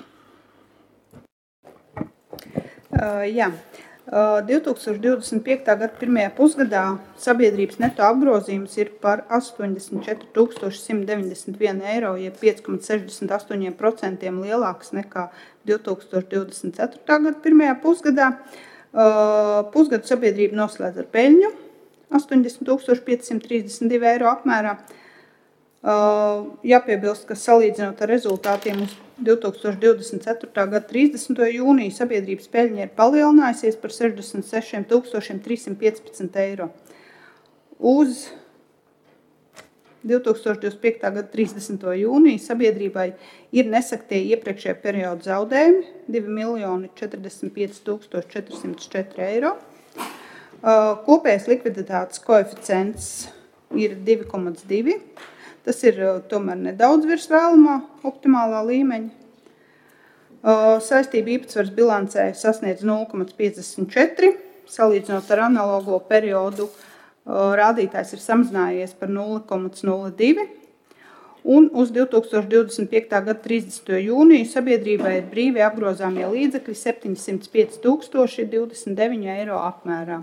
Uh, jā. divtūkstoš divdesmit piektā gada pirmajā pusgadā sabiedrības neto apgrozījums ir par astoņdesmit četri tūkstoši simt deviņdesmit viens eiro, jeb pieci komats sešdesmit astoņi procenti lielāks nekā divtūkstoš divdesmit ceturtā gada pirmajā pusgadā. Pusgadu sabiedrība noslēdz ar peļņu astoņdesmit tūkstoši pieci simti trīsdesmit divi eiro apmērā. Jāpiebilst, ka salīdzinot ar rezultātiem uz divtūkstoš divdesmit ceturtā gada trīsdesmito jūniju sabiedrības peļņa ir palielinājusies par sešdesmit sešiem tūkstošiem trīs simti piecpadsmit eiro. Uz divtūkstoš divdesmit piektā gada trīsdesmito jūniju sabiedrībai ir nesaktie iepriekšējā perioda zaudējumi divi miljoni četrdesmit pieci tūkstoši četri simti četri eiro. Kopējais likviditātes koeficients ir divi komats divi. Tas ir tomēr nedaudz virs vēlamā optimālā līmeņa. Saistība īpatsvars bilancē sasniedz nulle komats piecdesmit četri, salīdzinot ar analogo periodu rādītājs ir samazinājies par nulle komats nulle divi. Un uz divtūkstoš divdesmit piektā gada trīsdesmito jūniju sabiedrībai ir brīvi apgrozāmie līdzekļi septiņsimt pieci tūkstoši divdesmit deviņi eiro apmērā.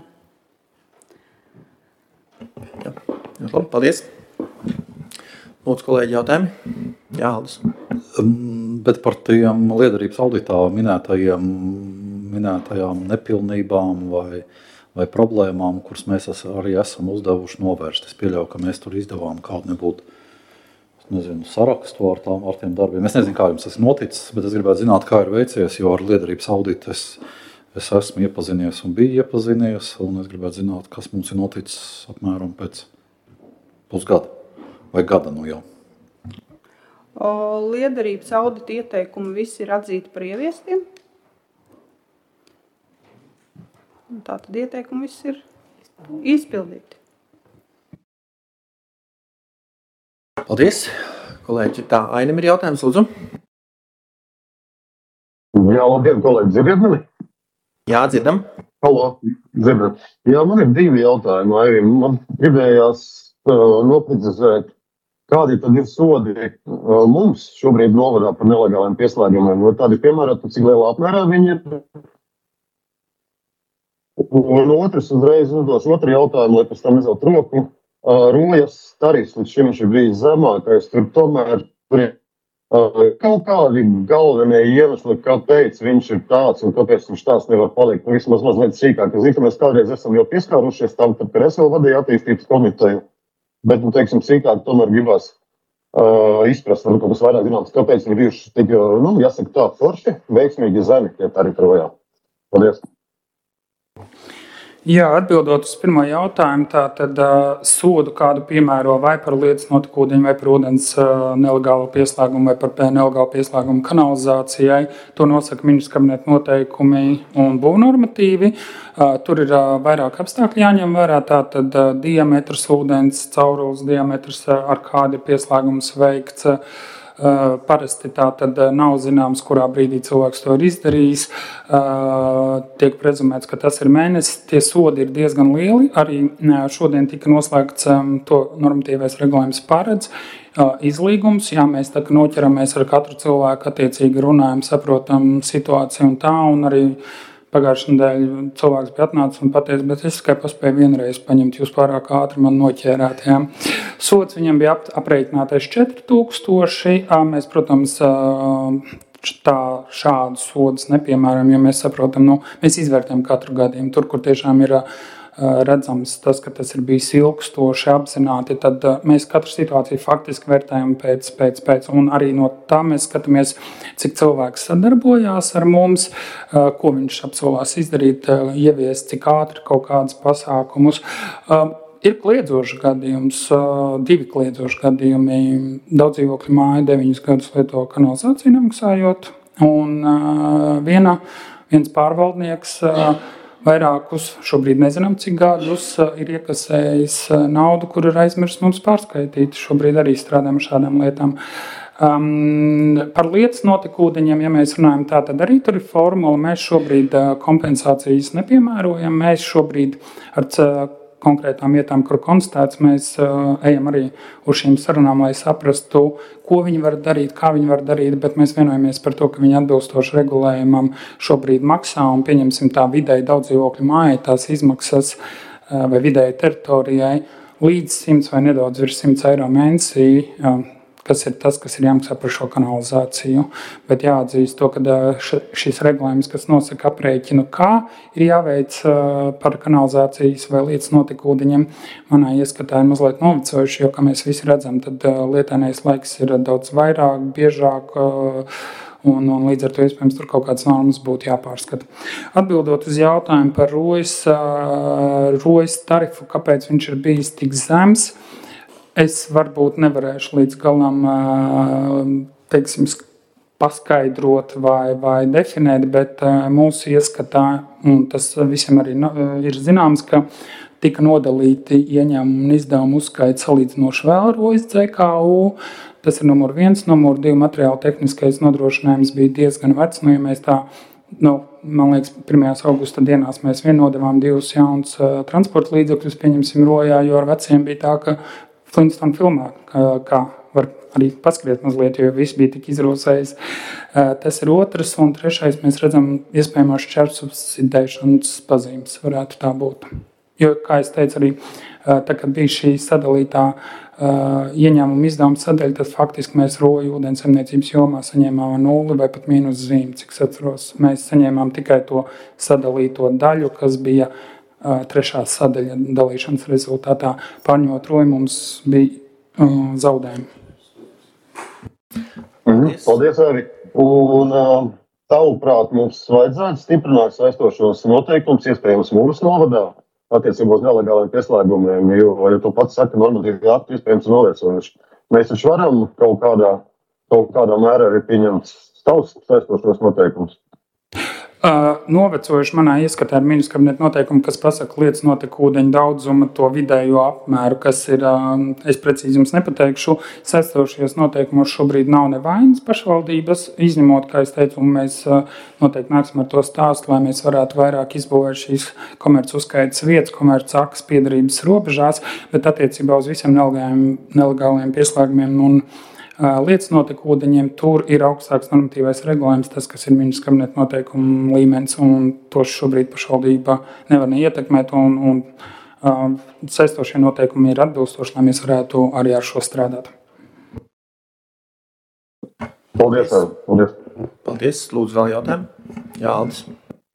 Jā, labi, paldies. Lūdzu, kolēģi, jautājumi? Jā, Aldis. Bet par tiem liederības auditā minētajiem, minētajām nepilnībām vai, vai problēmām, kuras mēs arī esam uzdevuši novērst. Es pieļauju, ka mēs tur izdevām kādu nebūtu, nezinu, sarakstu ar, tām, ar tiem darbiem. Es nezinu, kā jums tas noticis, bet es gribētu zināt, kā ir veicies, jo ar liederības auditu es, es esmu iepazinies un biju iepazinies, un es gribētu zināt, kas mums ir noticis apmēram pēc pusgada. Vai gada nu jau? Liederības audita ieteikumi visi ir atzīti par ieviestiem. Tātad ieteikumi visi ir izpildīti. Paldies. Kolēģi, tā, Ainim ir jautājums, lūdzu. Jā, labdien, kolēģi, dzirdiet mani? Jā, dzirdam. Halo, dzirdat. Jā, man ir divi jautājumi, Airim. Man gribējās uh, noprecizēt, kādi tad ir sodi uh, mums šobrīd novadā par nelegāliem pieslēgumiem? Vai tādi piemēroti, cik lielā apmērā viņi ir? Un otrs uzreiz uzdos otru jautājumu, lai pēc tam izvelt roku. Uh, Rojas tarifs līdz šim viņš ir bijis zemākais, tur tomēr tur ir uh, kaut kādi galvenie iemesli, kāpēc viņš ir tāds un kāpēc viņš tāds nevar palikt. Nu, vismaz mazliet sīkāk. Es zinu, ka mēs kādreiz esam jau pieskārušies tam, tad, kad es vēl vadīju attīstības komiteju. Bet, nu, teiksim, sīkāk tomēr gribās uh, izprast, varbūt kaut kas vairāk zināms, kāpēc viņi bijuši tik, nu, jāsaka tā, forši, veiksmīgi zemi, tie arī projām. Paldies! Jā, atbildot uz pirmo jautājumu, tā tad uh, sodu kādu piemēro vai par lietas notekūdeņu, vai par ūdens uh, nelegālo pieslēgumu, vai par nelegālu pieslēgumu kanalizācijai. To nosaka ministrs kabineta noteikumi un būvnormatīvi. Uh, tur ir uh, vairāk apstākļi jāņem vērā, tātad uh, diametrs, ūdens, caurules diametrs, uh, ar kādu ir pieslēgums veikts. Uh, Uh, parasti tā tad nav zināms, kurā brīdī cilvēks to ir izdarījis. Uh, tiek prezumēts, ka tas ir mēnesis. Tie sodi ir diezgan lieli. Arī uh, šodien tika noslēgts um, to normatīvais regulējums paredz uh, izlīgums. Jā, mēs tā kā noķeramies ar katru cilvēku, attiecīgi runājam, saprotam situāciju un tā, un arī pagājušajā nedēļā cilvēks bija atnācis un pateica, bet es tikai paspēju vienreiz paņemt, jūs pārāk ātri man noķērāt. Jā. Sots viņam bija ap, aprēķinātais četri tūkstoši. Mēs, protams, tā šādu sodus nepiemēram, jo mēs saprotam, nu, mēs izvērtējam katru gadījumu. Tur, kur tiešām ir redzams tas, ka tas ir bijis ilgstoši apzināti, tad mēs katru situāciju faktiski vērtējam pēc, pēc, pēc, un arī no tā mēs skatāmies, cik cilvēks sadarbojās ar mums, ko viņš apsolās izdarīt, ieviest, cik ātri kaut kādus pasākumus. Ir kliedzošs gadījums, divi kliedzoši gadījumi. Daudz dzīvokļu māja deviņus gadus lieto kanalizāciju nemaksājot, un viena, viens pārvaldnieks vairākus, šobrīd nezinām, cik gadus ir iekasējis naudu, kur ir aizmirst mums pārskaitīt. Šobrīd arī strādājam šādām lietām. Um, par lietas notekūdeņiem, ja mēs runājam tā, tad arī tur ir formula. Mēs šobrīd kompensācijas nepiemērojam. Mēs šobrīd ar konkrētām vietām, kur konstatēts, mēs uh, ejam arī uz šīm sarunām, lai saprastu, ko viņi var darīt, kā viņi var darīt, bet mēs vienojamies par to, ka viņi atbilstoši regulējumam šobrīd maksā un pieņemsim tā vidēji daudzdzīvokļu mājai tās izmaksas uh, vai vidēji teritorijai līdz simts vai nedaudz virs simts eiro mēnesī, uh, kas ir tas, kas ir jāmaksā par šo kanalizāciju. Bet jāatzīst to, ka šis regulējums, kas nosaka aprēķinu, kā ir jāveic par kanalizācijas vai lietas notekūdeņiem, manā ieskatā ir mazliet novecojuši, jo, kā mēs visi redzam, tad lietainais laiks ir daudz vairāk, biežāk, un, un līdz ar to iespējams tur kaut kādas normas būtu jāpārskata. Atbildot uz jautājumu par rojas, rojas tarifu, kāpēc viņš ir bijis tik zems, es varbūt nevarēšu līdz galam, teiksim, paskaidrot vai, vai definēt, bet mūsu ieskatā, un tas visiem arī ir zināms, ka tika nodalīti ieņēmumu un izdevumu uzskaiti salīdzinoši vēl rojas C K U. Tas ir numur viens, numur divi materiāla tehniskais nodrošinājums bija diezgan vecs, nu, ja mēs tā, nu, man liekas, pirmajās augusta dienās mēs vien nodevām divus jaunus uh, transporta līdzekļus, pieņemsim rojā, jo ar veciem bija tā, ka Flintstone filmā, kā, kā var arī paskriet mazliet, jo viss bija tik izrosējis. Tas ir otrs, un trešais mēs redzam iespējamās šķērsubsidēšanas pazīmes, varētu tā būt. Jo, kā es teicu, arī tā, kad bija šī sadalītā ieņēmuma izdevuma sadaļa, tad faktiski mēs roju ūdensemniecības jomā saņēmām nulli vai pat mīnus zīmi, cik es atceros. Mēs saņēmām tikai to sadalīto daļu, kas bija trešā sadaļa dalīšanas rezultātā. Pārņemot roju mums bija uh, zaudējumi. Mm, paldies, Ari. Un uh, tavuprāt, mums vajadzētu stiprināt saistošos noteikumus, iespējams mūsu novadā, attiecībā uz nelegāliem pieslēgumiem, jo, jo to pats saka, normatīvi akti iespējams novērsojuši. Mēs taču varam kaut kādā, kaut kādā mērā arī pieņemt savus saistošos noteikumus. Uh, novecojuši manā ieskatā ir ministra kabineta noteikumi, kas pasaka lietas notekūdeņu daudzumu, to vidējo apmēru, kas ir, uh, es precīzi jums nepateikšu, saistošajos noteikumos šobrīd nav nevainas pašvaldības, izņemot, kā es teicu, un mēs uh, noteikti nāksim ar to stāstu, lai mēs varētu vairāk izbūvēt šīs komerc uzskaitas vietas, komerc akas piedarības robežās, bet attiecībā uz visiem nelegāliem, nelegāliem pieslēgumiem un lietas notekūdeņiem, tur ir augstāks normatīvais regulējums, tas, kas ir ministra kabineta noteikuma līmenis, un to šobrīd pašvaldība nevar neietekmēt, un, un uh, saistošie noteikumi ir atbilstoši, lai mēs varētu arī ar šo strādāt. Paldies, paldies. Paldies, lūdzu vēl jautājumu. Jā, Aldis.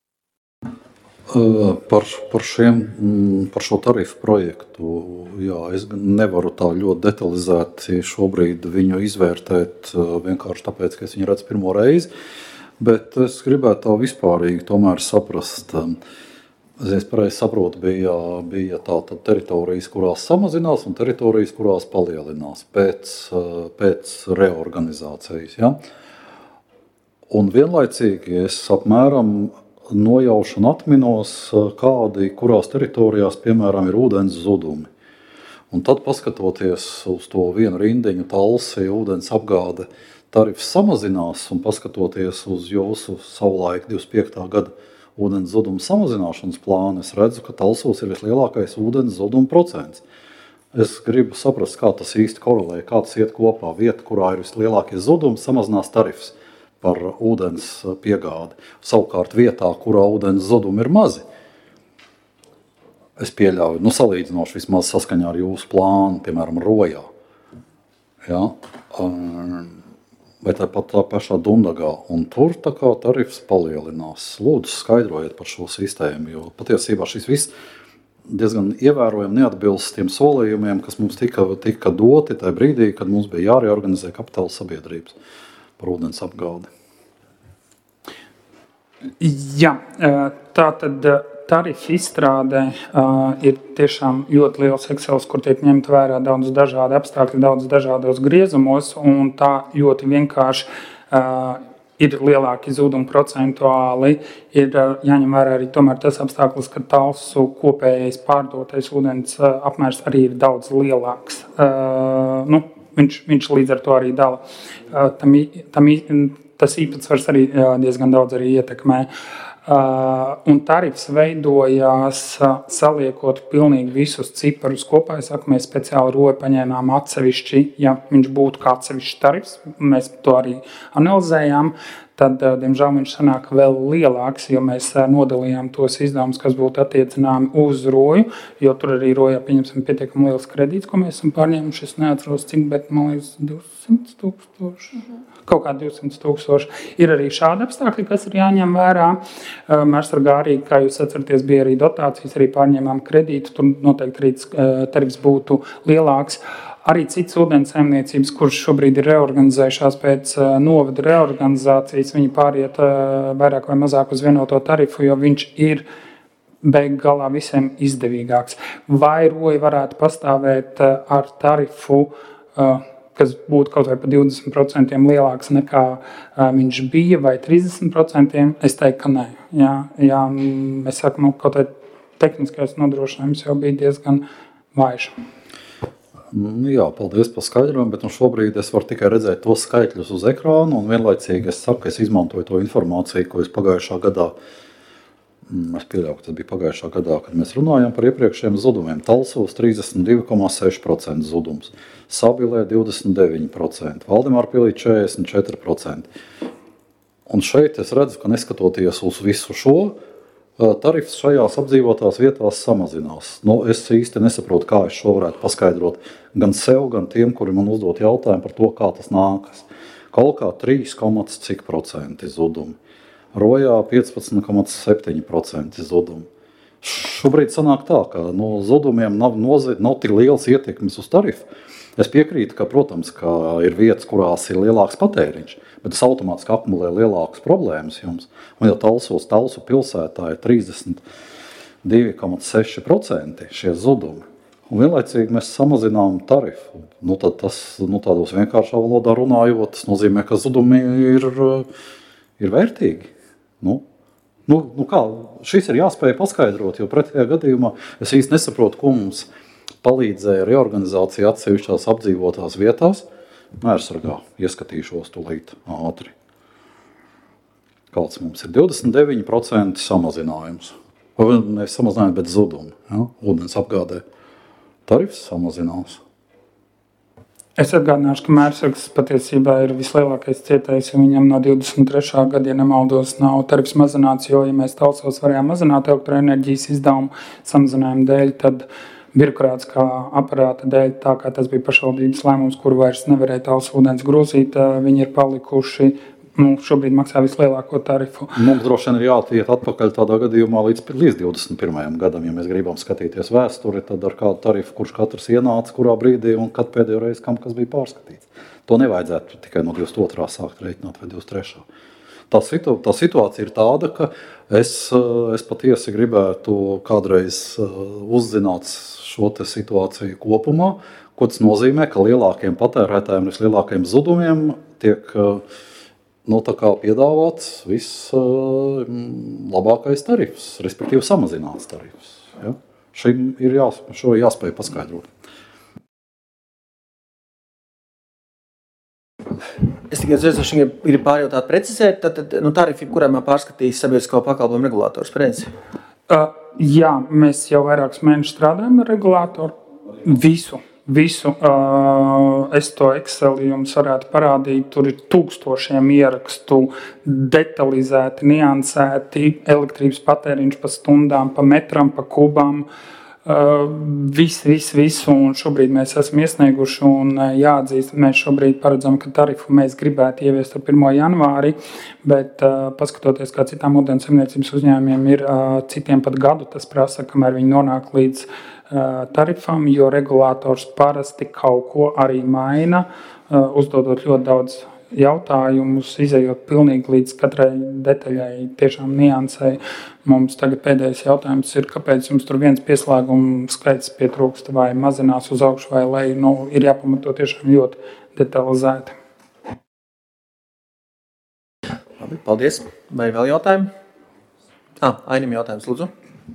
Par, par, šiem, par šo tarifu projektu, jā, es nevaru tā ļoti detalizēti šobrīd viņu izvērtēt, vienkārši tāpēc, ka es viņu redzu pirmo reizi, bet es gribētu tā vispārīgi tomēr saprast. Es pareizi saprotu, bija, bija tāda teritorijas, kurās samazinās un teritorijas, kurās palielinās pēc, pēc reorganizācijas. Ja? Un vienlaicīgi es apmēram nojaušu un atminos, kādi, kurās teritorijās, piemēram, ir ūdens zudumi. Un tad, paskatoties uz to vienu rindiņu talsi, ūdens apgāde tarifs samazinās, un paskatoties uz jūsu savulaik divdesmit piektā gada ūdens zudumu samazināšanas plānu, es redzu, ka talsos ir vislielākais ūdens zuduma procents. Es gribu saprast, kā tas īsti korelē, kā tas iet kopā. Vieta, kurā ir vislielākie zudumi, samazinās tarifs. par ūdens piegādi. Savukārt vietā, kurā ūdens zudumi ir mazi, es pieļauju, nu salīdzinoši vismaz saskaņā ar jūsu plānu, piemēram, Rojā. Ja? Vai tāpat tā pašā Dundagā. Un tur tā kā tarifs palielinās. Lūdzu, skaidrojiet par šo sistēmu, jo patiesībā šis viss diezgan ievērojami neatbilst tiem solījumiem, kas mums tika, tika doti tajā brīdī, kad mums bija jāreorganizē kapitāla sabiedrības par ūdens apgādi. Jā, tā tad tarifu izstrādē uh, ir tiešām ļoti liels Excels, kur tiek ņemt vērā daudz dažādi apstākļi, daudz dažādos griezumos, un tā ļoti vienkārši uh, ir lielāki zudumi procentuāli. Ir uh, jāņem vērā arī tomēr tas apstākļus, ka Talsu kopējais pārdotais ūdens uh, apmērs arī ir daudz lielāks. Uh, nu, viņš, viņš līdz ar to arī dala. Uh, tam, tam, tas īpatsvars arī uh, diezgan daudz arī ietekmē. Uh, un tarifs veidojās uh, saliekot pilnīgi visus ciparus kopā. Es saku, mēs speciāli roju paņēmām atsevišķi, ja viņš būtu kā atsevišķi tarifs, mēs to arī analizējām, tad, uh, diemžēl, viņš sanāk vēl lielāks, jo mēs uh, nodalījām tos izdevumus, kas būtu attiecināmi uz roju, jo tur arī rojā pieņemsim pietiekami liels kredīts, ko mēs esam pārņēmuši. Es neatceros cik, bet man liekas divsimt tūkstoši. Mhm. Kaut kā divsimt tūkstoši. Ir arī šādi apstākļi, kas ir jāņem vērā. Mērsargā arī, kā jūs atceraties, bija arī dotācijas, arī pārņēmām kredītu, tur noteikti arī tarifs būtu lielāks. Arī citas ūdens saimniecības, kuras šobrīd ir reorganizējušās pēc novada reorganizācijas, viņi pāriet vairāk vai mazāk uz vienoto tarifu, jo viņš ir beig galā visiem izdevīgāks. Vai roja varētu pastāvēt ar tarifu, kas būtu kaut vai pa divdesmit procentiem lielāks nekā uh, viņš bija, vai trīsdesmit procentiem, es teiktu, ka nē. Jā, jā, mēs sakam, nu, kaut vai tehniskais nodrošinājums jau bija diezgan vājš. Jā, paldies par skaidrojumu, bet nu šobrīd es varu tikai redzēt tos skaitļus uz ekrānu, un vienlaicīgi es saku, ka es izmantoju to informāciju, ko es pagājušā gadā, es pieļauju, ka tas bija pagājušā gadā, kad mēs runājām par iepriekšējiem zudumiem. Talsos trīsdesmit divi komā seši procenti zudums, Sabilē divdesmit deviņi procenti, Valdemārpilī četrdesmit četri procenti. Un šeit es redzu, ka neskatoties uz visu šo, tarifs šajās apdzīvotās vietās samazinās. Nu, es īsti nesaprotu, kā es šo varētu paskaidrot gan sev, gan tiem, kuri man uzdot jautājumu par to, kā tas nākas. Kaut kā trīs komats cik procenti zudumi. Rojā piecpadsmit komats septiņi procenti zudumu. Šobrīd sanāk tā, ka no zudumiem nav, nozi, nav tik liels ietekmes uz tarifu. Es piekrītu, ka, protams, ka ir vietas, kurās ir lielāks patēriņš, bet tas automātiski akumulē lielākas problēmas jums. Un ja Talsos, Talsu pilsētā ir trīsdesmit divi komā seši procenti šie zudumi, un vienlaicīgi mēs samazinām tarifu, nu tad tas, nu tādos vienkāršā valodā runājot, tas nozīmē, ka zudumi ir, ir vērtīgi. Nu, nu, nu kā, šis ir jāspēj paskaidrot, jo pretējā gadījumā es īsti nesaprotu, ko mums palīdzēja reorganizācija atsevišķās apdzīvotās vietās. Mērsargā ieskatīšos tūlīt ātri. Kāds mums ir divdesmit deviņi procenti samazinājums. Nevis samazinājums, bet zudumi. Ja? Ūdens apgādē tarifs samazinās. Es atgādināšu, ka Mērsargs patiesībā ir vislielākais cietējs, jo viņam no divdesmit trešā gada, ja nemaldos, nav tarifs mazināts, jo, ja mēs Talsos varējām mazināt elektroenerģijas izdevumu samazinājumu dēļ, tad birokrātiskā aparāta dēļ, tā kā tas bija pašvaldības lēmums, kuru vairs nevarēja Talsu ūdens grozīt, viņi ir palikuši, nu, šobrīd maksā vislielāko tarifu. Mums droši vien ir jātiet atpakaļ tādā gadījumā līdz, līdz divdesmit pirmajam gadam, ja mēs gribam skatīties vēsturi, tad ar kādu tarifu, kurš katrs ienāca, kurā brīdī un kad pēdējo reizi, kam kas bija pārskatīts. To nevajadzētu tikai no divdesmit otrā sākt reiķināt vai divdesmit trešā. Tā, situ, tā situācija ir tāda, ka es, es patiesi gribētu kādreiz uzzināt šo te situāciju kopumā, ko tas nozīmē, ka lielākiem patērētājiem, vislielākiem zudumiem tiek nu, tā kā piedāvāts viss labākais tarifs, respektīvi samazināts tarifs. Ja? Šim ir jās, šo jāspēj paskaidrot. Es tikai zinu, ka ir pārjautāt precizēt, tad, tad nu, tarifi, kurām pārskatīs sabiedrisko pakalpojumu regulātors preci? Uh, jā, mēs jau vairākus mēnešus strādājam ar regulātoru. Visu. visu. Uh, es to Excel jums varētu parādīt. Tur ir tūkstošiem ierakstu, detalizēti, niansēti, elektrības patēriņš pa stundām, pa metram, pa kubām. Uh, viss, viss, viss. Un šobrīd mēs esam iesnieguši un uh, jāatzīst, mēs šobrīd paredzam, ka tarifu mēs gribētu ieviest ar pirmo janvāri, bet uh, paskatoties, kā citām ūdens saimniecības uzņēmumiem ir uh, citiem pat gadu, tas prasa, kamēr viņi nonāk līdz tarifam, jo regulators parasti kaut ko arī maina, uzdodot ļoti daudz jautājumus, izejot pilnīgi līdz katrai detaļai, tiešām niansei. Mums tagad pēdējais jautājums ir, kāpēc jums tur viens pieslēguma skaits pietrūkst vai mazinās uz augšu vai leju. Nu, ir jāpamato tiešām ļoti detalizēti. Labi, paldies. Vai vēl jautājumi? Ah, Ainim jautājums, lūdzu.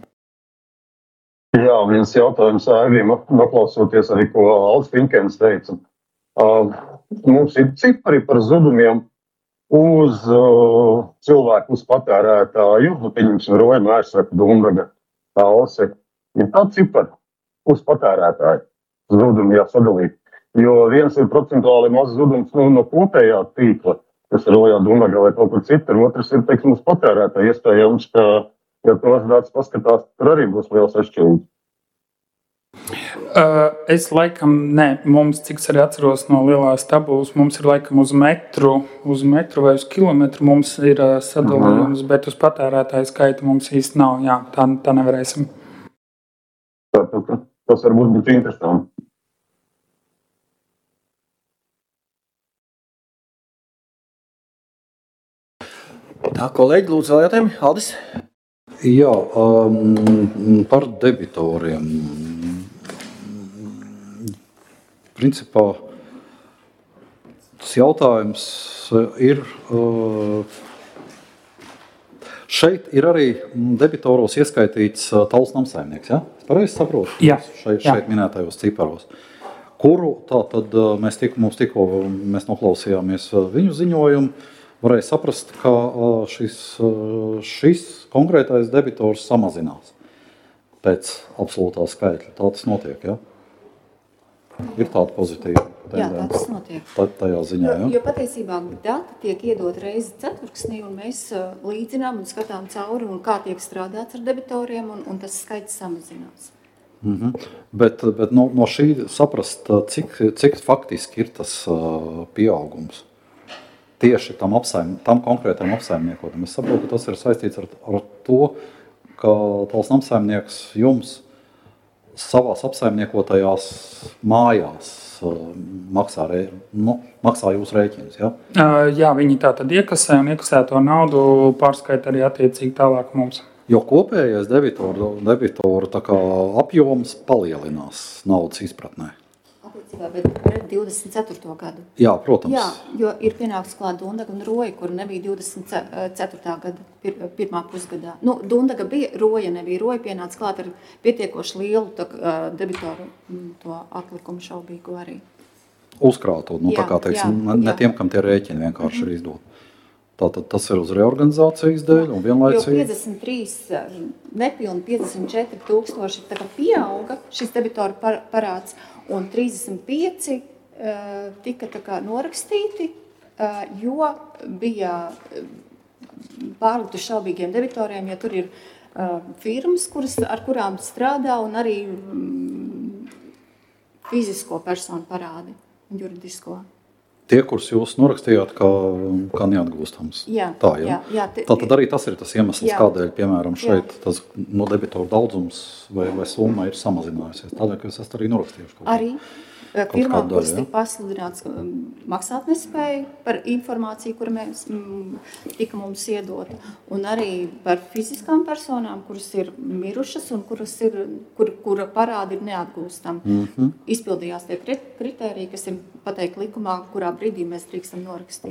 Jā, viens jautājums Aivim, noklausoties arī, ko Aldis Pinkens teica. Uh, mums ir cipari par zudumiem uz uh, cilvēku, uz patērētāju, nu, pieņemsim, Roja, Mērsaka, Dundaga, Alse. Ir tā cipari uz patērētāju zudumi jāsadalīt, jo viens ir procentuāli maz zudums nu, no kopējā tīkla, kas ir Rojā, Dundaga vai kaut kur citur, otrs ir, teiksim, uz patērētāju. Iespējams, ka ja tos datus paskatās, tur arī būs liels atšķirības. Uh, es laikam, ne, mums, cik es arī atceros no lielās tabulas, mums ir laikam uz metru, uz metru vai uz kilometru mums ir uh, sadalījums, uh-huh. bet uz patērētāju skaitu mums īsti nav. Jā, tā, tā nevarēsim. Tā, tā, tā. Tas varbūt būtu interesanti. Tā, kolēģi, lūdzu vēl jautājumi. Aldis? Jā, um, par debitoriem. Principā tas jautājums ir, uh, šeit ir arī debitoros ieskaitīts uh, tāls namsaimnieks, ja? Es pareizi saprotu? Jā. Šeit, šeit minētajos ciparos. Kuru tā tad uh, mēs tikko, mums tikko mēs noklausījāmies uh, viņu ziņojumu, varēja saprast, ka uh, šis, uh, šis konkrētais debitors samazinās pēc absolūtā skaitļa. Tā tas notiek, ja? Ir tāda pozitīva tendence. Jā, tā tas notiek. Tā, tajā ziņā, jo, ja? jo patiesībā dati tiek iedot reizi ceturksnī, un mēs uh, līdzinām un skatām cauri, un kā tiek strādāts ar debitoriem, un, un tas skaits samazinās. Mm-hmm. Bet, bet no, no šī saprast, cik, cik faktiski ir tas uh, pieaugums tieši tam, apsaim, tam konkrētam apsaimniekotam. Es saprotu, ka tas ir saistīts ar, ar to, ka tās namsaimnieks jums savās apsaimniekotajās mājās uh, maksā, rē, nu, maksā jūs rēķinus, ja? Uh, jā, viņi tā tad iekasē un iekasēto naudu pārskaita arī attiecīgi tālāk mums. Jo kopējais debitoru, debitoru tā kā apjoms palielinās naudas izpratnē. Attiecībā, bet pret divdesmit ceturto gadu. Jā, protams. Jā, jo ir pienāks klāt Dundaga un Roja, kur nebija divdesmit ceturtā gada pir, pirmā pusgadā. Nu, Dundaga bija, Roja nebija. Roja pienāca klāt ar pietiekoši lielu tā, debitoru to atlikumu šaubīgu arī. Uzkrāto, nu Jā, tā kā teiksim, jā, ne jā. tiem, kam tie rēķini vienkārši ir izdot. Tātad tas ir uz reorganizācijas dēļ un vienlaicīgi. Jo piecdesmit trīs, nepilni piecdesmit četri tūkstoši tā kā pieauga šis debitoru par, parāds, un trīsdesmit pieci uh, tika tā kā norakstīti, uh, jo bija pārliktu šaubīgiem debitoriem, ja tur ir uh, firmas, kuras, ar kurām strādā, un arī um, fizisko personu parādi, juridisko. Tie, kurus jūs norakstījāt, kā, kā neatgūstams. Jā, tā, ja? jā, jā. Te, Tātad arī tas ir tas iemesls, jā. kādēļ, piemēram, šeit Jā. tas no debitoru daudzums vai, vai summa ir samazinājusies. Tādēļ, ka jūs esat arī norakstījuši kaut Arī firmām, kādu kuras daļu, ja? tika pasludināts maksāt nespēju par informāciju, kura mēs, m, tika mums iedota, un arī par fiziskām personām, kuras ir mirušas un kuras ir, kur, kura parādi ir neatgūstami. Mm-hmm. Izpildījās tie kritēriji, kas ir pateikt likumā, kurā brīdī mēs drīkstam norakstīt.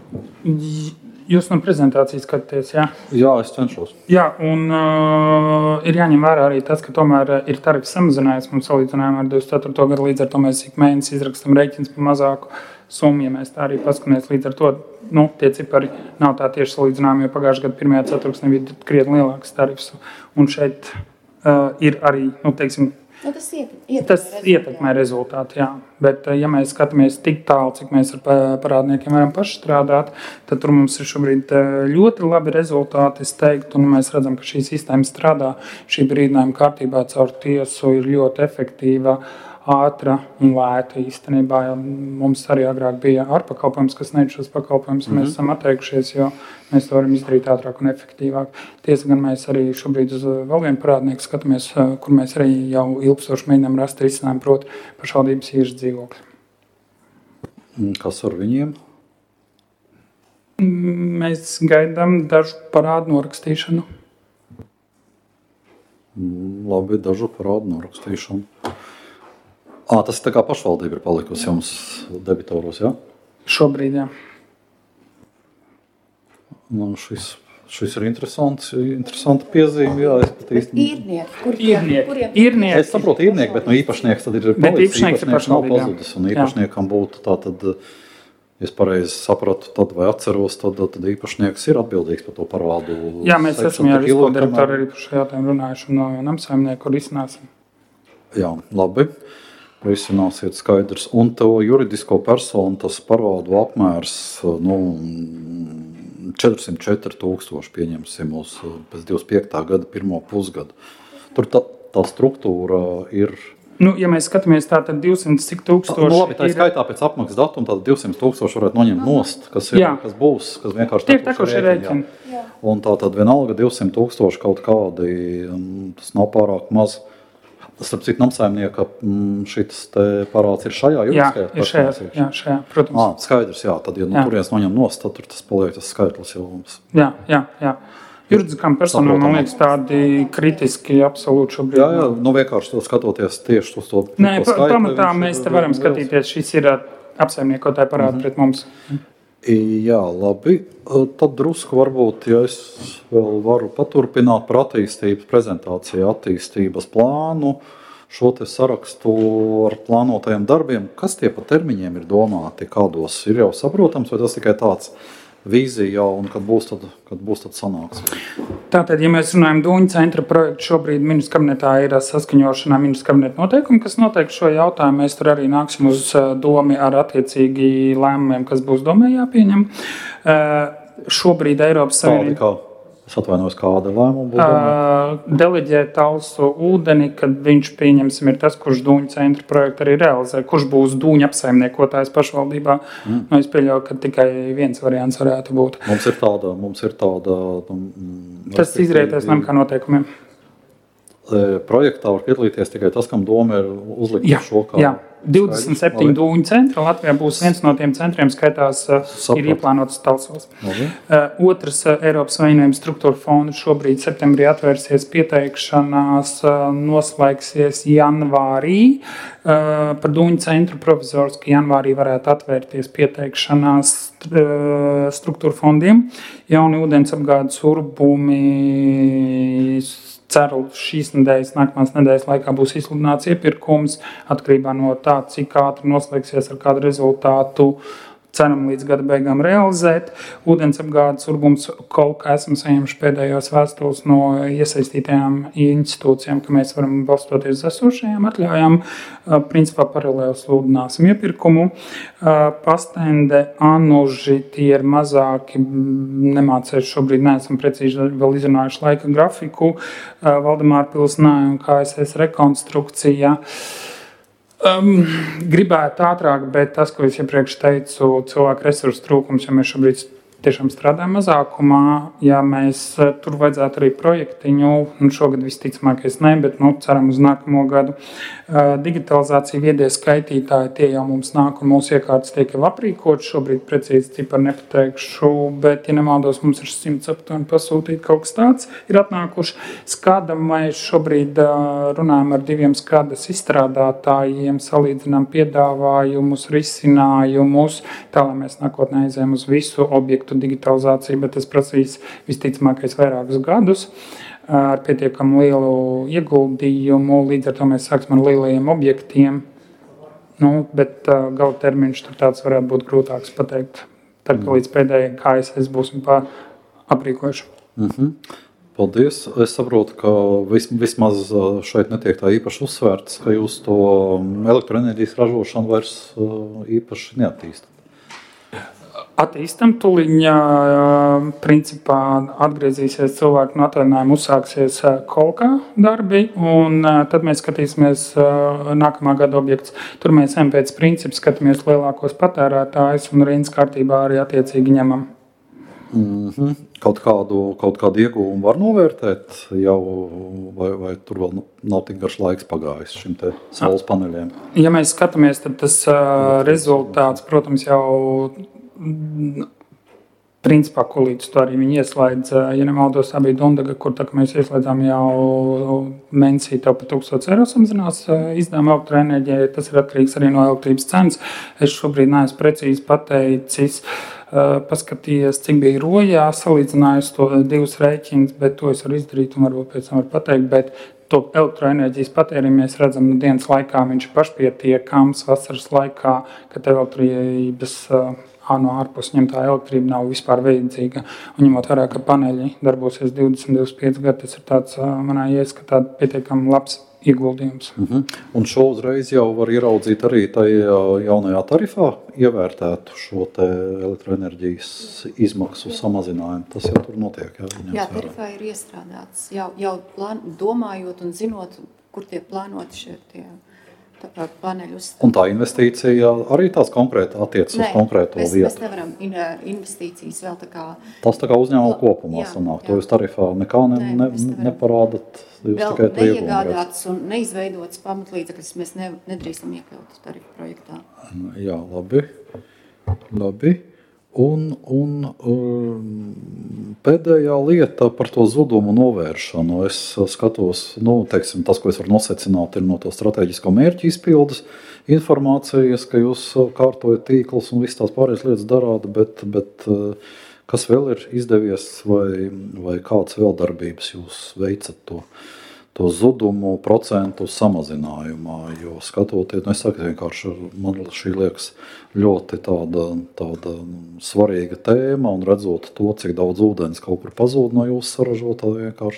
Jūs no prezentācijas skatāties, jā? Jā, es cenšos. Jā, un uh, ir jāņem vērā arī tas, ka tomēr ir tarifs samazinājies mums salīdzinājumā ar divdesmit ceturto gadu, līdz ar to mēs ik mēnesi izrakstam rēķins par mazāku summu, ja mēs tā arī paskamies līdz ar to, nu, tie cipari nav tā tieši salīdzinājumi, jo pagājušajā gadu pirmajā ceturksnī bija krietni lielāks tarifs, un šeit uh, ir arī, nu, teiksim, Nu, tas ietekmē, tas ietekmē rezultātu, jā. Bet, ja mēs skatāmies tik tālu, cik mēs ar parādniekiem varam paši strādāt, tad tur mums ir šobrīd ļoti labi rezultāti, es teiktu, un mēs redzam, ka šī sistēma strādā. Šī brīdinājuma kārtībā caur tiesu ir ļoti efektīva, ātra un lēta īstenībā. Mums arī agrāk bija ārpakalpojums, kas sniedz šos pakalpojumus. Mm-hmm. Mēs esam atteikušies, jo mēs to varam izdarīt ātrāk un efektīvāk. Tiesa gan mēs arī šobrīd uz vēl vienu parādnieku skatāmies, kur mēs arī jau ilgstoši mēģinām rast risinājumu, proti pašvaldības īres dzīvokļi. Kas ar viņiem? Mēs gaidām dažu parādu norakstīšanu. Labi, dažu parādu norakstīšanu. À, tas tā kā pašvaldība ir palikusi jums debitoros, jā? Šobrīd, jā. Nu, šis, šis ir interesants, interesanta piezīme, jā. Es pat īsti... Īrnieki. Kur Īrnieki. Kuriem? Īrnieki. Es saprotu īrnieki, bet no īpašnieks tad ir Bet palicis. īpašnieks ir nav pašvaldība, jā. pazudis, un īpašniekam būtu tā tad, ja es pareizi sapratu, tad vai atceros, tad, tad īpašnieks ir atbildīgs par to parādu. Jā, mēs esam jau ar sekšanu, izpildirektoru arī par šo jautājumu runājuši un no namsaimnieku, kur izsnāsim. Jā, labi. Risināsiet skaidrs. Un to juridisko personu tas parādu apmērs nu, četrsimt četri tūkstoši pieņemsim uz pēc divdesmit piektā gada pirmo pusgadu. Tur tā, tā struktūra ir... Nu, ja mēs skatāmies tā, tad divsimt cik tūkstoši Nu, labi, tā ir ir... skaitā pēc apmaksas datuma, tad divsimt tūkstoši varētu noņemt nost, kas, ir, Jā. kas būs, kas vienkārši Tie ir tekošie rēķini. jā. Un tā tad vienalga divsimt tūkstoši kaut kādi, tas nav pārāk maz. Starp citu, namsaimnieka šis parāds ir šajā Jā, juridiskajā ir šajā, personā? jā, šajā, protams. À, skaidrs, jā, tad, ja no Jā. turienes noņem nost, tad tur tas paliek tas skaitlis jau mums. Jā, jā, jā. Juridiskām personām, man liekas, tādi kritiski absolūti šobrīd. Jā, jā, nu vienkārši to skatoties tieši uz to. Nē, to skaitli, pamatā viņš mēs ir te varam liels. skatīties, šis ir apsaimniekotāja parāda mm-hmm. pret mums. Jā, labi. Tad drusku varbūt, ja es vēl varu paturpināt par attīstības prezentāciju, attīstības plānu, šo te sarakstu ar plānotajiem darbiem. Kas tie pa termiņiem ir domāti? Kādos ir jau saprotams, vai tas tikai tāds vīzija jau, un kad būs tad, kad būs tad sanāks? Tātad, ja mēs runājam Dūņu centra projektu, šobrīd ministrs kabinetā ir saskaņošanā ministrs kabineta noteikumi, kas noteikti šo jautājumu. Mēs tur arī nāksim uz domi ar attiecīgi lēmumiem, kas būs domē jāpieņem. Šobrīd Eiropas Savienība... Es atvainojos, kāda lēmuma būs domāta? Deleģēt Talsu ūdeni, kad viņš, pieņemsim, ir tas, kurš Dūņu centra projektu arī realizē, kurš būs Dūņu apsaimniekotājs pašvaldībā. Mm. Nu, es pieļauju, ka tikai viens variants varētu būt. Mums ir tāda... Mums ir tāda tas izrietēs lemkā noteikumiem. Projektā var piedalīties tikai tas, kam doma ir uzlikt jā, šo kā... Jā, divdesmit septiņi Dūņu centri. Latvijā būs viens no tiem centriem, skaitās Saprat. Ir ieplānotas Talsos. Uh, otrs uh, Eiropas Savienības struktūra fonda šobrīd septembrī atvērsies pieteikšanās, uh, noslēgsies janvārī. Uh, par Dūņu centru provizoriski janvārī varētu atvērties pieteikšanās uh, struktūra fondiem. Jauni ūdens apgādes urbumi ceru, šīs nedēļas, nākamās nedēļas laikā būs izsludināts iepirkums, atkarībā no tā, cik ātri noslēgsies ar kādu rezultātu. Ceram līdz gada beigām realizēt. Ūdens apgādes urbums kaut kā esam saņēmuši pēdējos vēstules no iesaistītajām institūcijām, ka mēs varam balstoties uz esošajām atļaujām. Principā paralēli sludināsim iepirkumu. Pastende, Anuži, tie ir mazāki, nemācēs šobrīd, neesam precīzi vēl izrunājuši laika grafiku. Valdemāra pilsnāja un K S S rekonstrukcija. Um, gribētu ātrāk, bet tas, ko es iepriekš teicu, cilvēku resursu trūkums, jo mēs šobrīd tiešām strādājam mazākumā, ja mēs tur vajadzētu arī projektiņu, un šogad visticamākais ne, bet nu, ceram uz nākamo gadu. Uh, digitalizācija, viedie skaitītāji, tie jau mums nāk un mūsu iekārtas tiek jau aprīkot, šobrīd precīzi ciparu nepateikšu, bet, ja nemaldos, mums ir simts aptuveni pasūtīt kaut kas tāds, ir atnākuši. Skada mēs šobrīd uh, runājam ar diviem skadas izstrādātājiem, salīdzinām piedāvājumus, risinājumus, tā, lai mēs nākotnē aizējam uz visu objektu digitalizāciju, bet tas prasīs visticamākais vairākus gadus ar pietiekam lielu ieguldījumu. Līdz ar to mēs sāksim ar lielajiem objektiem, nu, bet uh, gala termiņš tur tāds varētu būt grūtāks pateikt, tad, ka līdz pēdējai K S S būsim aprīkojuši. Mm-hmm. Paldies. Es saprotu, ka vis, vismaz šeit netiek tā īpaši uzsvērts, ka jūs to elektroenerģijas ražošanu vairs īpaši neattīstat. Attīstam tuliņā, principā atgriezīsies cilvēku no atvaļinājuma, uzsāksies kolkā darbi, un tad mēs skatīsimies nākamā gada objekts. Tur mēs ejam pēc principa, skatāmies lielākos patērētājus un rindas kārtībā arī attiecīgi ņemam. Mm-hmm. Kaut kādu, kaut kādu iegūmu var novērtēt jau, vai, vai tur vēl nav tik garš laiks pagājis šim te saules paneļiem? Ja mēs skatāmies, tad tas uh, rezultāts, protams, jau principā, ko līdz to arī viņi ieslēdz, ja nemaldos, tā bija Dundaga, kur tā, mēs ieslēdzām jau mēnesī tev pa tūkstots eiro samazinās izdevumu elektroenerģijai, tas ir atkarīgs arī no elektrības cenas. Es šobrīd neesmu precīzi pateicis, paskatījies, cik bija rojā, salīdzinājis to divus rēķinus, bet to es varu izdarīt un varbūt pēc tam var pateikt, bet to elektroenerģijas patēriņu mēs redzam no dienas laikā, viņš ir pašpietiekams, vasaras laikā, kad elektrības no ārpus ņemtā elektrība nav vispār vajadzīga. Un ņemot vērā, ka paneļi darbosies divdesmit, divdesmit pieci gadi, tas ir tāds manā ieskatā pietiekami labs ieguldījums. Uh-huh. Un šo uzreiz jau var ieraudzīt arī tajā jaunajā tarifā, ievērtētu šo te elektroenerģijas izmaksu samazinājumu. Tas jau tur notiek. Jā, jā tarifā ir iestrādāts, jau, jau plān, domājot un zinot, kur tiek plānoti šie tie paneļus. Un tā investīcija arī tās konkrēti attiecas uz konkrēto mēs, vietu? Mēs nevaram investīcijas vēl tā kā... Tas tā kā uzņēmuma kopumā sanāk. To jūs tarifā nekā ne, ne, ne, neparādat? Jūs vēl tikai to neiegādāts un neizveidots pamatlīdzekļus mēs ne, nedrīkstam iekļaut tarifu projektā. Jā, labi. Labi. Un, un um, pēdējā lieta par to zudumu novēršanu. Es skatos, nu, teiksim, tas, ko es varu nosecināt, ir no to strateģisko mērķu izpildes informācijas, ka jūs kārtojat tīklus un visas tās pārējās lietas darāt, bet, bet kas vēl ir izdevies vai, vai kāds vēl darbības jūs veicat to? to zudumu procentu samazinājumā, jo skatoties, nu es saku, vienkārši man šī liekas ļoti tāda, tāda svarīga tēma, un redzot to, cik daudz ūdens kaut kur pazūd no jūsu saražotā, vienkārši.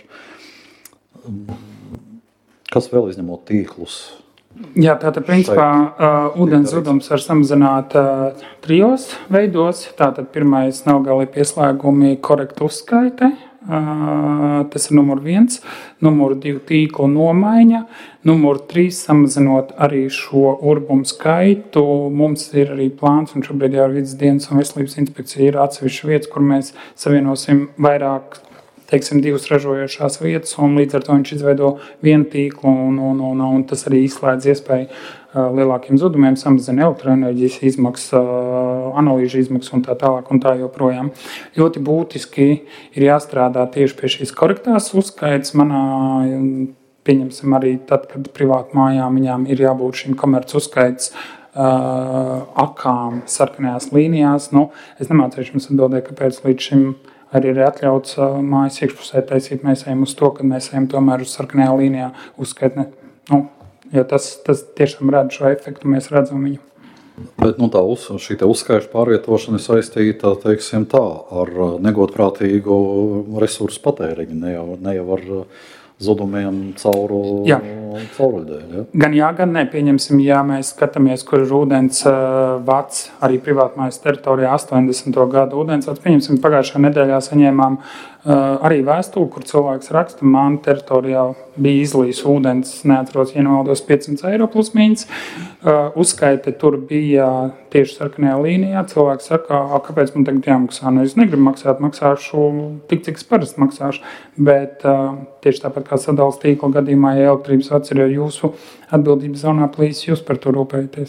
Kas vēl izņemot tīklus? Jā, tātad principā uh, ūdens zudums var samazināt uh, trijos veidos. Tātad pirmais nelgali pieslēgumi korekta uzskaite. Uh, tas ir numur viens, numur divi tīklu nomaiņa, numur trīs samazinot arī šo urbumu skaitu. Mums ir arī plāns, un šobrīd jau vidas dienas un veselības inspekcija ir atsevišķas vietas, kur mēs savienosim vairāk, teiksim, divas ražojošās vietas, un līdz ar to viņš izveido vienu tīklu, un, un, un, un tas arī izslēdz iespēju uh, lielākiem zudumiem, samazina elektroenerģijas izmaksas, uh, analīžu izmaksas un tā tālāk un tā joprojām. Ļoti būtiski ir jāstrādā tieši pie šīs korektās uzskaitas. Manā, pieņemsim arī tad, kad privātu mājām viņām ir jābūt šīm komerc uzskaitas uh, akām sarkanajās līnijās. Nu, es nemācīšu jums atbildēt, kāpēc līdz šim arī ir atļauts uh, mājas iekšpusē taisīt. Mēs ejam uz to, ka mēs ejam tomēr uz sarkanajā līnijā uzskaitne. Nu, jo tas, tas tiešām rada šo efektu, mēs redzam viņu. Bet nu, tā uz, šī te uzskaišu pārvietošana ir saistīta, teiksim tā, ar negodprātīgu resursu patēriņu, ne jau, ne jau ar zudumiem cauru, cauruļdēļ. Ja? Gan jā, gan nē. Pieņemsim, ja mēs skatāmies, kur ir ūdens uh, vats arī privātmājas teritorijā astoņdesmito gadu ūdens vats. Pieņemsim, pagājušā nedēļā saņēmām uh, arī vēstuli, kur cilvēks raksta, man teritorijā bija izlīs ūdens, neatceros, ja nemaldos piecsimt eiro plus mīnus. Uh, uzskaite tur bija tieši sarkanajā līnijā. Cilvēks saka, kāpēc man tagad jāmaksā? Nu, es negribu maksāt, maksāšu tik, cik es parasti maksāšu. Bet uh, tieši tāpat kā sadales tīkla gadījumā, ja elektrības vats ir jūsu atbildības zonā, plīs, jūs par to rūpējaties.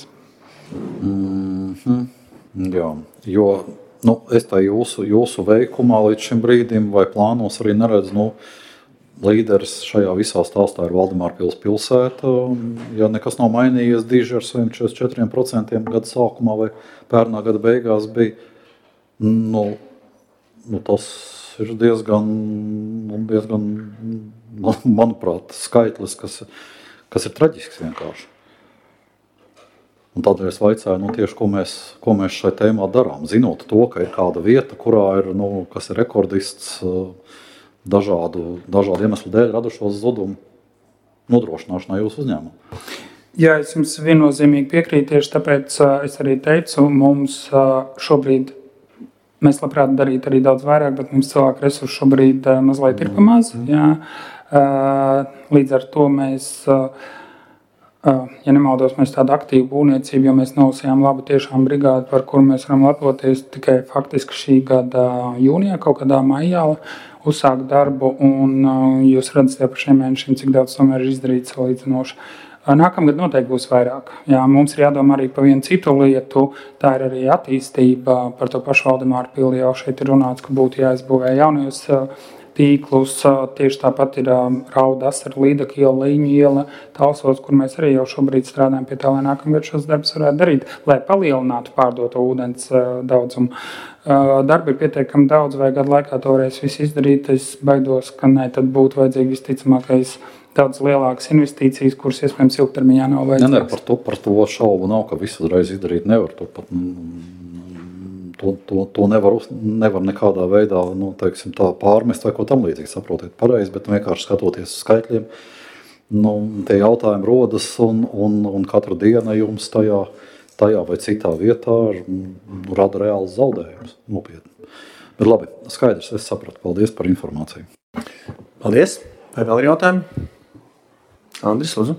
Mm-hmm. Jā, jo nu, es tā jūsu, jūsu veikumā līdz šim brīdim vai plānos arī neredzu, nu, līderis šajā visā stāstā ir Valdemārpils pilsēta. Ja nekas nav mainījies diži ar saviem četrdesmit četriem procentiem gada sākumā vai pērnā gada beigās bija, nu, nu tas ir diezgan, diezgan manuprāt, skaitlis, kas, kas ir traģisks vienkārši. Un tādēļ es vaicāju, nu, tieši, ko mēs, ko mēs šai tēmā darām. Zinot to, ka ir kāda vieta, kurā ir, nu, kas ir rekordists dažādu, dažādu iemeslu dēļ radušos zudumu nodrošināšanai jūsu uzņēmumā. Jā, es jums viennozīmīgi piekrītu, tieši tāpēc es arī teicu, mums šobrīd, mēs labprāt darītu arī daudz vairāk, bet mums cilvēku resursu šobrīd mazliet ir pamaz. Jā. Līdz ar to mēs, ja nemaldos, mēs tādu aktīvu būvniecību, jo mēs nolasījām labu tiešām brigādi, par kuru mēs varam lepoties tikai faktiski šī gada jūnijā, kaut kādā maijā uzsākt darbu, un jūs redzat par šiem mēnešiem, cik daudz tomēr ir izdarīts salīdzinoši. Nākamgad noteikti būs vairāk. Jā, mums ir jādomā arī par vienu citu lietu, tā ir arī attīstība par to pašu Valdemāra pili, jau šeit ir runāts, ka būtu jāizbūvē jaunajos tīklus, tieši tāpat ir Rauda, Asara, Līdaka iela, Līņu iela, Talsos, kur mēs arī jau šobrīd strādājam pie tā, lai nākamgad šos darbus varētu darīt, lai palielinātu pārdoto ūdens daudzumu. Darbi ir pietiekami daudz, vai gadu laikā to varēs visu izdarīt, es baidos, ka ne, tad būtu vajadzīgi visticamākais daudz lielākas investīcijas, kuras iespējams ilgtermiņā nav vajadzīgas. Ne, ne, par to, par to šaubu nav, ka visu uzreiz izdarīt nevar. To, pat, to, to, to nevar, nevar nekādā veidā nu, teiksim, tā pārmest vai ko tam līdzīgi, saprotiet pareizi, bet vienkārši skatoties uz skaitļiem, nu, tie jautājumi rodas un, un, un katru dienu jums tajā, tajā vai citā vietā rada reāls zaudējums. Nopietni. Bet labi, skaidrs, es sapratu. Paldies par informāciju. Paldies. Vai vēl ir jautājumi? Andris, lūdzu.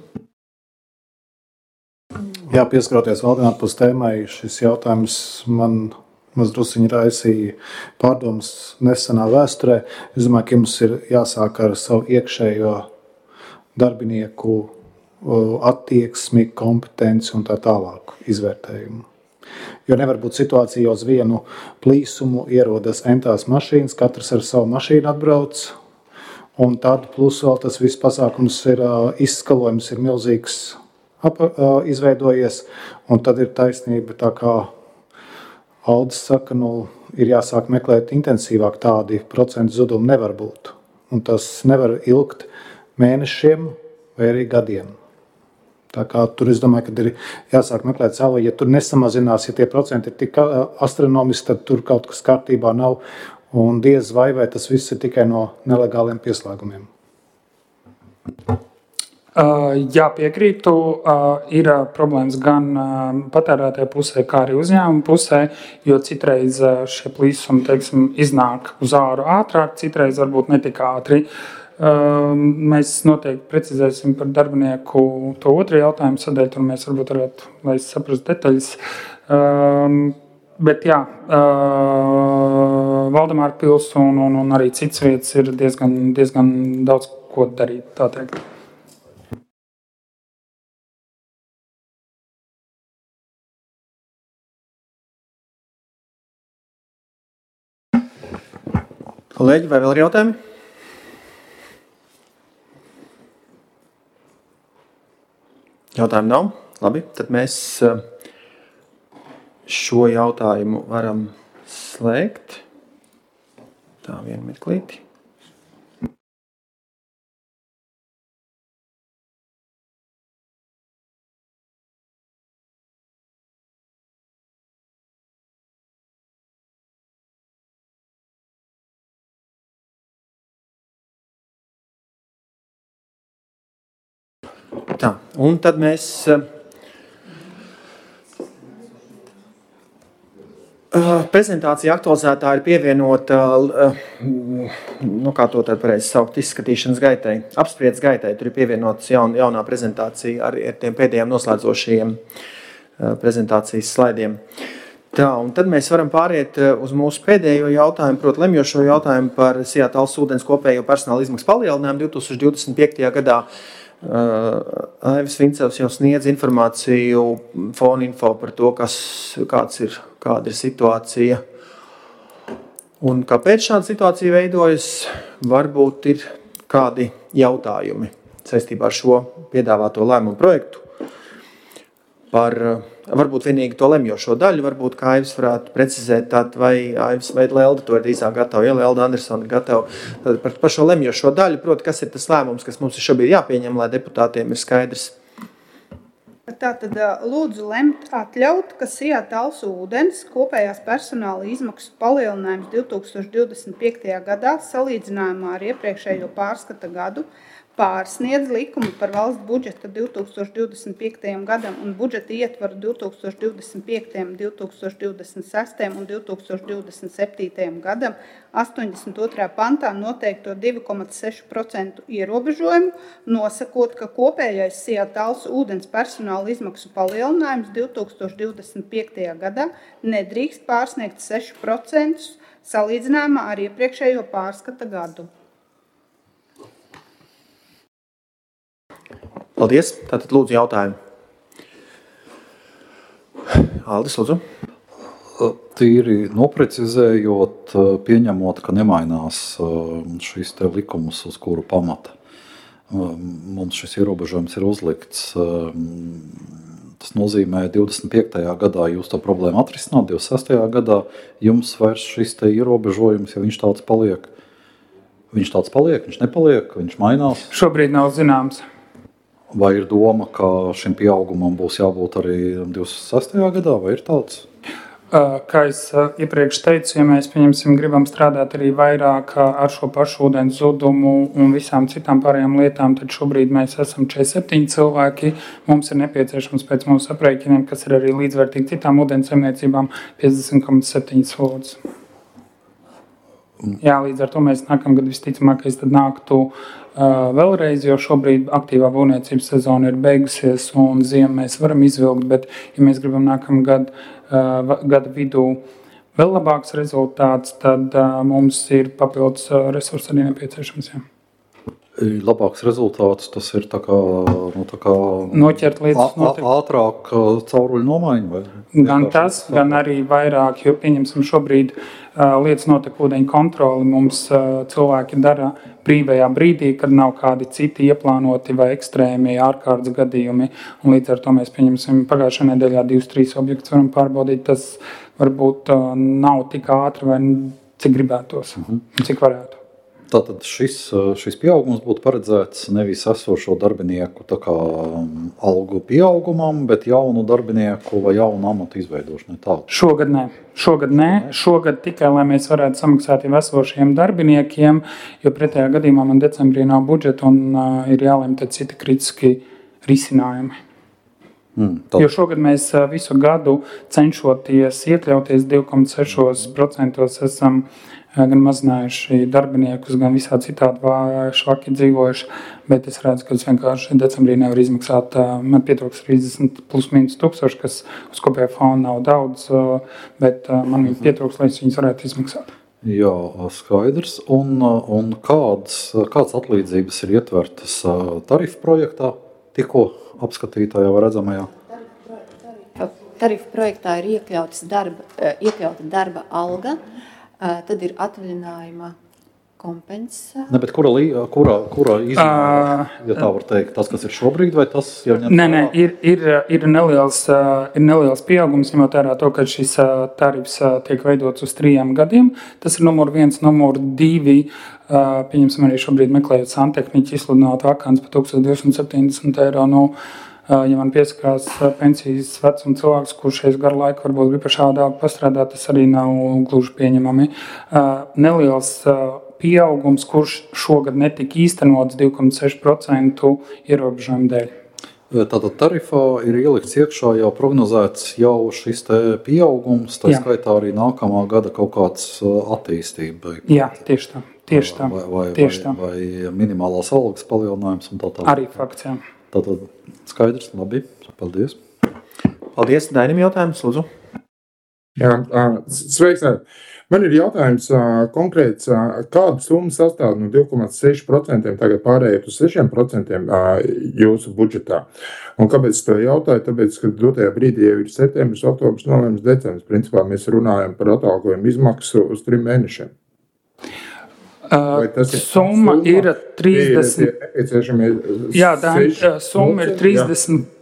Jā, pieskaroties Valdemāra puses tēmai, šis jautājums man mazdrusiņi raisīja pārdomas nesenā vēsturē. Es domāju, ka jums ir jāsāk ar savu iekšējo darbinieku attieksmi, kompetenci un tā tālāk izvērtējumu. Jo nevar būt situācija, jo uz vienu plīsumu ierodas entās mašīnas, katrs ar savu mašīnu atbrauc. Un tad plus vēl tas viss pasākums ir izskalojums, ir milzīgs ap, izveidojies, un tad ir taisnība, tā kā Aldis saka, nu, ir jāsāk meklēt intensīvāk, tādi procentu zudumi nevar būt. Un tas nevar ilgt mēnešiem vai arī gadiem. Tā kā tur es domāju, ka ir jāsāk meklēt savu, ja tur nesamazinās, ja tie procenti ir tik astronomiski, tad tur kaut kas kārtībā nav. Un diez vai, vai tas viss ir tikai no nelegāliem pieslēgumiem? Uh, jā, piekrītu. Uh, ir uh, problēmas gan uh, patērētāja pusē, kā arī uzņēmuma pusē, jo citreiz uh, šie plīsumi, teiksim, iznāk uz āru ātrāk, citreiz varbūt netik ātri. Uh, mēs noteikti precizēsim par darbinieku to otru jautājumu sadaļu, tur mēs varbūt varētu, lai es saprastu detaļas. Uh, Bet jā, uh, Valdemāra pils un, un, un arī citas vietas ir diezgan, diezgan daudz ko darīt, tā teikt. Kolēģi, vai vēl ir jautājumi? Jautājumu nav? Labi, tad mēs šo jautājumu varam slēgt. Tā, vienu mirklīti. Tā, un tad mēs prezentācija aktualizētā ir pievienota, nu, kā to tad pareizi saukt, izskatīšanas gaitai, apspriedas gaitai. Tur ir pievienotas jaun, jaunā prezentācija ar, ar tiem pēdējiem noslēdzošajiem prezentācijas slaidiem. Tā, un tad mēs varam pāriet uz mūsu pēdējo jautājumu, proti lemjošo jautājumu par Sijā Talsu ūdens kopējo personāla izmaksu palielinājumu divi tūkstoši divdesmit piektajā gadā. Aivis Vincevs jau sniedz informāciju, fona info par to, kas, kāds ir, kāda ir situācija. Un kāpēc šāda situācija veidojas, varbūt ir kādi jautājumi saistībā ar šo piedāvāto lēmumu projektu. Par varbūt vienīgi to lemjošo daļu, varbūt kā Aivis varētu precizēt, tātad vai Aivis vai Lelda to ir drīzāk gatava, ja Lelda Andersona ir gatava. Tātad par, par šo lemjošo daļu, proti, kas ir tas lēmums, kas mums ir šobrīd jāpieņem, lai deputātiem ir skaidrs. Tātad lūdzu lemt atļaut, ka Sijā Talsu ūdens kopējās personāla izmaksu palielinājums divtūkstoš divdesmit piektajā gadā salīdzinājumā ar iepriekšējo pārskata gadu pārsniedz likumu par valsts budžeta divtūkstoš divdesmit piektajam gadam un budžeta ietvaru divtūkstoš divdesmit piektajam, divtūkstoš divdesmit sestajam un divtūkstoš divdesmit septītajam gadam astoņdesmit otrajā pantā noteikto divi komā seši procenti ierobežojumu, nosakot, ka kopējais Sijā Talsu ūdens personāla izmaksu palielinājums divtūkstoš divdesmit piektajā gadā nedrīkst pārsniegt seši procenti salīdzinājumā ar iepriekšējo pārskata gadu. Paldies. Tātad lūdzu jautājumu. Aldis, lūdzu. Tīri noprecizējot, pieņemot, ka nemainās šīs te likumus, uz kuru pamata mums šis ierobežojums ir uzlikts. Tas nozīmē, divdesmit piektajā gadā jūs to problēmu atrisināt, divdesmit sestajā gadā jums vairs šis te ierobežojums, ja viņš tāds paliek, viņš tāds paliek, viņš nepaliek, viņš mainās. Šobrīd nav zināms. Vai ir doma, ka šim pieaugumam būs jābūt arī divdesmit sestajā gadā, vai ir tāds? Kā es iepriekš teicu, ja mēs pieņemsim, gribam strādāt arī vairāk ar šo pašu ūdens zudumu un visām citām pārējām lietām, tad šobrīd mēs esam četrdesmit septiņi cilvēki. Mums ir nepieciešams pēc mūsu aprēķiniem, kas ir arī līdzvērtīgi citām ūdens saimniecībām, piecdesmit komā septiņi slodzes. Jā, līdz ar to mēs nākamgad visticamākais tad nāktu uh, vēlreiz, jo šobrīd aktīvā būvniecības sezona ir beigusies un ziemu mēs varam izvilkt, bet ja mēs gribam nākamgad uh, gada vidū vēl labāks rezultāts, tad uh, mums ir papildus uh, resursi arī nepieciešams. Jā. Labāks rezultāts, tas ir tā kā, nu, tā kā noķert lietas notiek. Ātrāk cauruļu nomaiņu? Vai? Gan tas, gan arī vairāk, jo pieņemsim šobrīd uh, lietas notiek ūdeņu kontroli. Mums uh, cilvēki dara brīvajā brīdī, kad nav kādi citi ieplānoti vai ekstrēmi ārkārtas gadījumi. Un līdz ar to mēs pieņemsim pagājušā nedēļā divus, trīs objektus varam pārbaudīt. Tas varbūt uh, nav tik ātri vai cik gribētos, uh-huh. cik varētu. Tātad šis, šis pieaugums būtu paredzēts nevis esošo darbinieku tā kā algu pieaugumam, bet jaunu darbinieku vai jaunu amatu izveidošanai. Tādu. Šogad nē. Šogad nē. Šogad tikai, lai mēs varētu samaksāt jau esošiem darbiniekiem, jo pretējā gadījumā man decembrī nav budžeta un uh, ir jālem tad citi kritiski risinājumi. Mm, jo šogad mēs uh, visu gadu cenšoties iekļauties divi komā seši procenti esam gan mazinājuši darbiniekus, gan visā citādi švaki dzīvojuši, bet es redzu, ka es vienkārši decembrī nevaru izmaksāt, man pietrūks trīsdesmit plus mīnus tūkstoši, kas uz kopējā fona nav daudz, bet man viņa pietrūks, lai es viņus varētu izmaksāt. Jā, skaidrs. Un, un kāds, kāds atlīdzības ir ietvertas tarifu projektā, tikko apskatītajā vai redzamajā? Tarifu projektā ir iekļautas darba, iekļauta darba alga, tad ir atvaļinājuma kompensācija. Ne, bet kura, kura, kura izmēra, ja tā var teikt, tas, kas ir šobrīd, vai tas jau ņem? Nē, nē, ir, ir, ir, neliels, ir neliels pieaugums, ņemot vērā to, ka šis tarifs tiek veidots uz trījiem gadiem. Tas ir numur viens, numur divi. Pieņemsim arī šobrīd meklējot santehniķi izsludināt vakants par tūkstoš divsimt septiņdesmit eiro. Nu, ja man piesakās pensijas vecuma cilvēks, kurš šeit garu laiku varbūt grib par šādu algu pastrādāt, tas arī nav gluži pieņemami. Neliels pieaugums, kurš šogad netika īstenots divi komā seši procenti ierobežojumu dēļ. Tātad tarifā ir ielikts iekšā jau prognozēts jau šis te pieaugums, tā Jā. Skaitā arī nākamā gada kaut kāds attīstība. Jā, tieši tā. Tieši tā. Vai, vai, tieši tā. vai, vai minimālās algas palielinājums un tā tā. Arī fakts, jā. Tātad skaidrs, labi, paldies. Paldies, Dainim jautājums, lūdzu. Jā, sveiks. Man ir jautājums konkrēts, kādu summu sastāv no divi komā seši procenti tagad pārējot uz sešiem procentiem jūsu budžetā? Un kāpēc to jautāju? Tāpēc, ka dotajā brīdī jau ir septembris, oktobris, novembris, decembris. Principā mēs runājam par atalgojumu izmaksu uz trim mēnešiem. Uh, summa ir trīsdesmit. Ir jā, tā summa ir trīsdesmit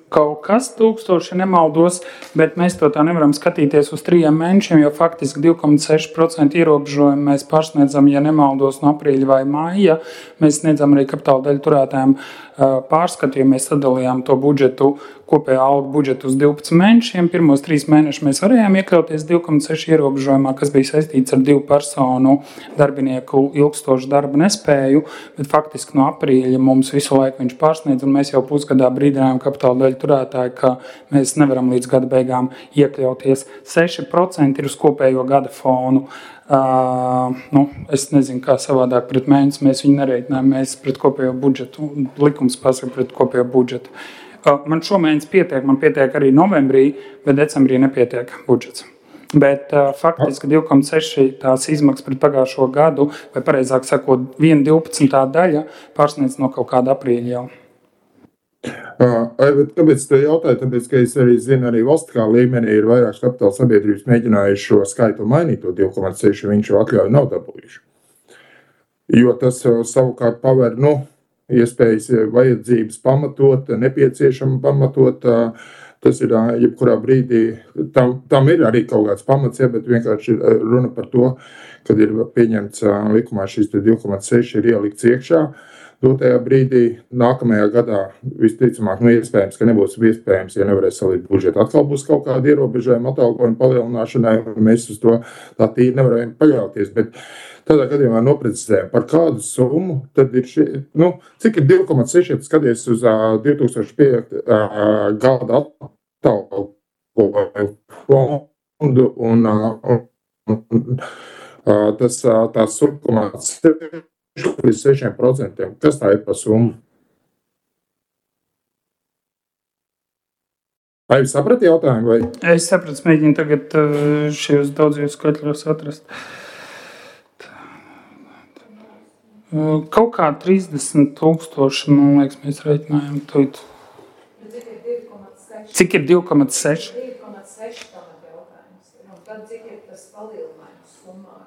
kaut kas tūkstoši, ja nemaldos, bet mēs to tā nevaram skatīties uz trījiem mēnešiem, jo faktiski divi komats seši procenti ierobežojumu mēs pārsniedzam, ja nemaldos, no aprīļa vai māja. Mēs sniedzam arī kapitāla daļu turētājiem pārskatu, ja mēs sadalījām to budžetu, kopējo algu budžetu uz divpadsmit mēnešiem. Pirmos trīs mēnešus mēs varējām iekļauties divi komats seši ierobežojumā, kas bija saistīts ar divu personu darbinieku ilgstošu darba nespēju, bet faktiski no aprīļa mums visu laiku viņš pārsniedz, un mēs jau pusgadā brīdinājām kapitāla daļu turētāji, ka mēs nevaram līdz gada beigām iekļauties. seši procenti ir uz kopējo gada fonu. Uh, nu, es nezinu, kā savādāk pret mēnesi mēs viņu nereitinājām, mēs pret kopējo budžetu, likums pasaka pret kopējo budžetu. Uh, man šomēnes pietiek, man pietiek arī novembrī, bet decembrī nepietiek budžets. Bet uh, faktiski divi komats seši tās izmaksas pret pagājušo gadu, vai pareizāk sakot, viena divpadsmitā daļa pārsniedz no kaut kāda aprīļa jau. Uh, bet kāpēc te jautāju? Tāpēc, ka es arī zinu, arī valstiskā līmenī ir vairākas kapitāla sabiedrības mēģinājuši šo skaitu mainīt, to divi komats seši, viņš šo atļauju nav dabūjuši. Jo tas uh, savukārt paver, nu, iespējas vajadzības pamatot, nepieciešama pamatot, uh, tas ir uh, jebkurā brīdī, tam, tam ir arī kaut kāds pamats, ja, bet vienkārši runa par to, kad ir pieņemts uh, likumā šis divi komats seši ir ielikts iekšā. Dotajā brīdī, nākamajā gadā, visticamāk, nu, iespējams, ka nebūs iespējams, ja nevarēs salikt budžetu. Atkal būs kaut kāda ierobežojuma atalgojuma palielināšanai, un mēs uz to tā tīri nevarējam paļauties. Bet tādā gadījumā noprecizējam, par kādu summu tad ir šie, nu, cik ir divi komats seši, ja skaties uz uh, divi tūkstoši piekta uh, gada atalgojumu fondu, un, uh, un uh, tas uh, tās subkomats līdz sešiem procentiem. Kas tā ir par summu? Vai jūs saprati jautājumu? Vai? Es sapratu, mēģinu tagad šajos daudzajos skaitļos atrast. Kaut kā trīsdesmit tūkstoši, man liekas, mēs reiķinājām. Tuit. Cik ir divi komats seši? divi komats seši pamat jautājums. Un tad cik ir tas palielinājums summā?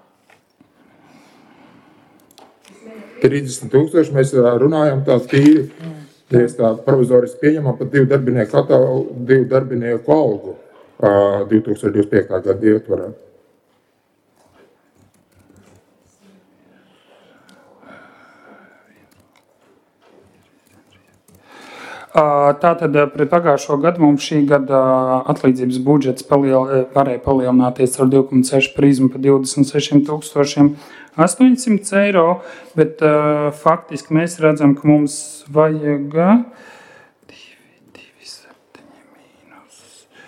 trīsdesmit tūkstoši mēs runājam tā tīri, ja es tā provizoriski pieņemam pat divu darbinieku atalgu, divu darbinieku algu divi tūkstoši divdesmit piekta gada ietvarā. Tātad pret pagājušo gadu mums šī gada atlīdzības budžets paliel, varēja palielināties ar divi komats seši prizmu pa divdesmit sešiem tūkstošiem astoņsimt eiro, bet uh, faktiski mēs redzam, ka mums vajag divi septiņi mīnus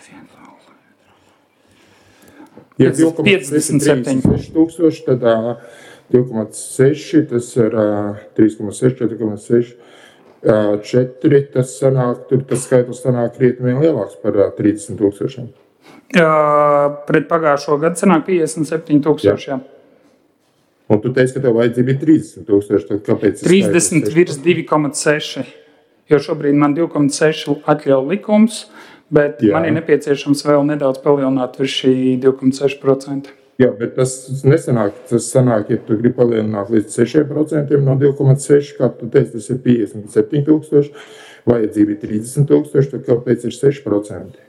Ja piecdesmit septiņi tūkstoši, tad uh, divi komats seši, tas ir uh, trīs komats seši, četri komats seši. četri, tas sanāk, tur tas skaitlis sanāk krietni vien lielāks par trīsdesmit tūkstošiem. Uh, pret pagājušo gadu sanāk piecdesmit septiņi tūkstoši, jā. Un tu teici, ka tev vajadzība ir trīsdesmit tūkstoši, tad kāpēc? trīsdesmit virs divi komats seši, jo šobrīd man divi komats seši atļauj likums, bet jā. Man ir nepieciešams vēl nedaudz palielināt virs šī divi komats seši procenti. Jā, bet tas nesanāk, tas sanāk, ja tu gribi palielināt līdz sešiem procentiem no divi komats seši, kā tu teici, tas ir piecdesmit septiņi tūkstoši, vajadzība ir trīsdesmit tūkstoši, tad kāpēc ir seši procenti?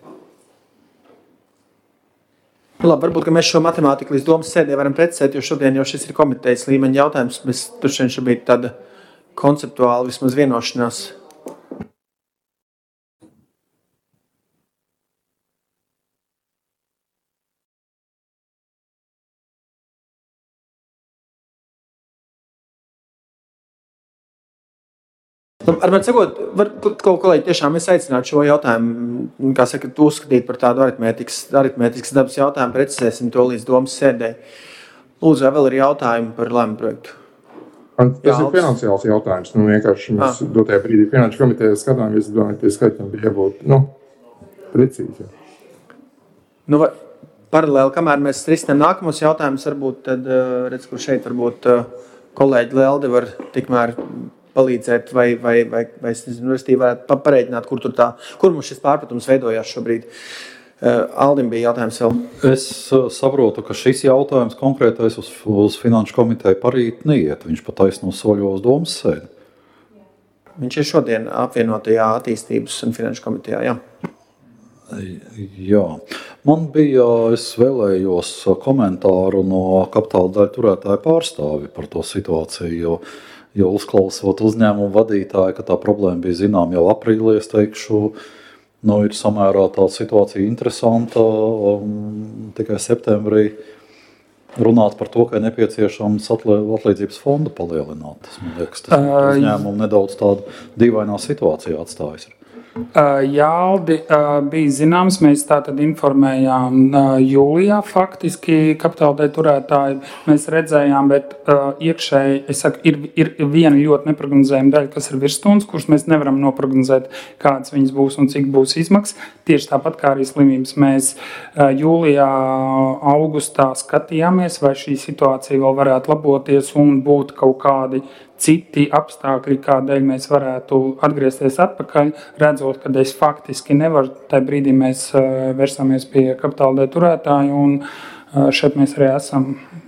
Labi, varbūt, ka mēs šo matemātiku līdz domas sēdē varam precizēt, jo šodien jau šis ir komitejas līmeņa jautājums, mēs tur šodien šobrīd tāda konceptuāla vismaz vienošanās. Ar mani sakot, var, kaut kolēģi tiešām es aicinātu šo jautājumu, kā saka, uzskatīt par tādu aritmētikas, aritmētikas dabas jautājumu, precizēsim to līdz domas sēdē. Lūdzu, vai vēl ir jautājumi par lēmumu projektu? Tas Jā, ir finansiāls jautājums. Nu, vienkārši mēs dotajā brīdī finanšu komitejā skatāmies, domāju, tie skaitļiem bija jābūt, nu, precīzi. Nu, vai, paralēli, kamēr mēs risinām nākamos jautājumus, varbūt tad, redz, kur šeit varbūt kolēģi Lelde var tikmēr palīdzēt, vai, vai, vai, vai es nezinu, es varētu pareiķināt, kur, tur tā, kur mums šis pārpratums veidojās šobrīd. Uh, Aldim bija jautājums vēl. Es uh, saprotu, ka šis jautājums konkrētais uz, uz finanšu komiteju parīt neiet. Viņš pa taisno soļo uz domas sēdi. Viņš ir šodien apvienotajā attīstības un finanšu komitejā. Jā. Jā. Man bija, es vēlējos komentāru no kapitāla daļu turētāja pārstāvi par to situāciju, jo, jo uzklausot uzņēmumu vadītāju, ka tā problēma bija zinām jau aprīlī, es teikšu, nu, ir samērā tā situācija interesanta, um, tikai septembrī runāt par to, ka ir nepieciešams atlīdzības fondu palielināt. Tas, man liekas, tas uzņēmumu nedaudz tādu dīvainā situācijā atstājas. Jāldi bija zināms, mēs tātad informējām jūlijā faktiski kapitāla daļu turētāju. Mēs redzējām, bet iekšēji, es saku, ir, ir viena ļoti neprognozējama daļa, kas ir virsstundas, kuras mēs nevaram noprognozēt, kādas viņas būs un cik būs izmaksas. Tieši tāpat kā arī slimības. Mēs jūlijā, augustā skatījāmies, vai šī situācija vēl varētu laboties un būt kaut kādi citi apstākļi, kādēļ mēs varētu atgriezties atpakaļ, redzot, ka es faktiski nevaru. Tajā brīdī mēs vērsāmies pie kapitāla daļu turētāju, un šeit mēs arī esam,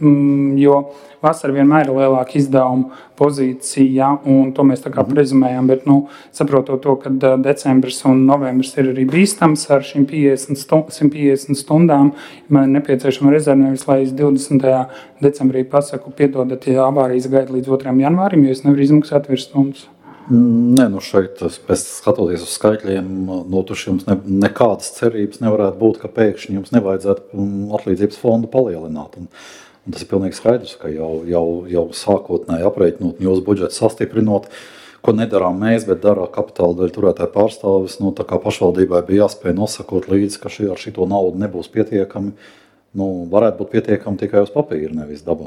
jo vasara vienmēr ir lielāka izdevuma pozīcija, un to mēs tā kā prezumējam, bet, nu, saprotot to, ka decembris un novembris ir arī bīstams ar šīm simt piecdesmit stundām, man ir nepieciešama rezerve, nevis, lai es divdesmitajā decembrī pasaku, piedodat, ja avārijas gaida līdz otrajam janvārim, jo es nevaru izmaksāt virs stundas. Nē, nu šeit, pēc skatoties uz skaitļiem, no tuši jums ne, nekādas cerības nevarētu būt, ka pēkšņi jums nevajadzētu atlīdzības fondu palielināt. Un, un tas ir pilnīgi skaidrs, ka jau, jau, jau sākotnēji aprēķinot, jūsu budžetu sastiprinot, ko nedarām mēs, bet dara kapitāla daļu turētāju pārstāvis, nu, tā kā pašvaldībai bija jāspēj nosakot līdzi, ka šī, ar šito naudu nebūs pietiekami, nu, varētu būt pietiekami tikai uz papīra, nevis dabā.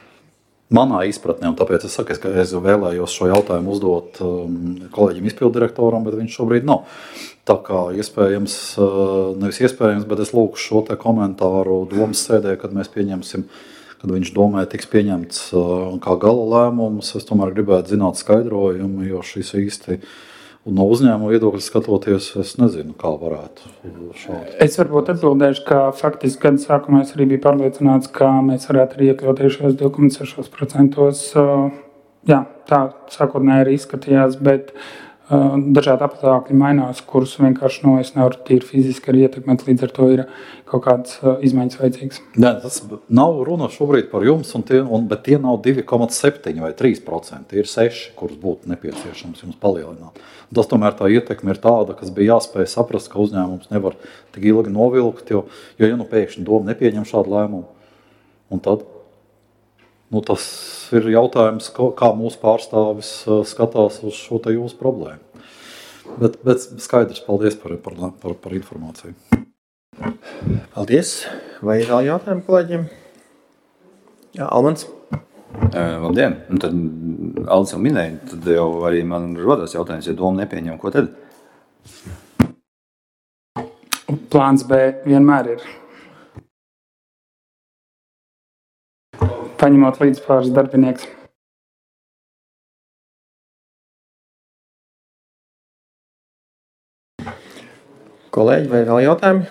Manā izpratnē, un tāpēc es saku, ka es vēlējos šo jautājumu uzdot um, kolēģim izpildirektoram, bet viņš šobrīd nav. Tā kā iespējams, uh, nevis iespējams, bet es lūkšu šo te komentāru domas sēdē, kad mēs pieņemsim, kad viņš domāja tiks pieņemts uh, kā gala lēmums. Es tomēr gribētu zināt skaidrojumu, jo šis īsti un no uzņēmuma viedokļa skatoties, es nezinu, kā varētu šādi. Es varbūt atbildēšu, ka faktiski gada sākumā es arī biju pārliecināts, ka mēs varētu arī iekļauties šos divi komats seši procenti. Jā, tā sākotnēji arī izskatījās, bet uh, dažādi apstākļi mainās, kurus vienkārši no es nevaru tīri fiziski arī ietekmēt, līdz ar to ir kaut kādas uh, izmaiņas vajadzīgas. Nē, tas nav runa šobrīd par jums, un tie, un, bet tie nav divi komats septiņi vai trīs procenti, tie ir seši, kurus būtu nepieciešams jums palielināt. Tas tomēr tā ietekme ir tāda, kas bija jāspēj saprast, ka uzņēmums nevar tik ilgi novilkt, jo, jo ja nu pēkšņi doma nepieņem šādu lēmumu, un tad nu, tas ir jautājums, kā mūsu pārstāvis skatās uz šo te jūsu problēmu. Bet, bet skaidrs, paldies par, par, par, par informāciju. Paldies. Vai ir vēl jautājumi kolēģiem? Jā, Almans. Uh, labdien! Un tad Aldis jau minēja, tad jau arī man rodās jautājums, ja doma nepieņem, ko tad? Plāns B vienmēr ir. Paņemot līdz pāris darbinieks. Kolēģi, vai vēl jautājumi?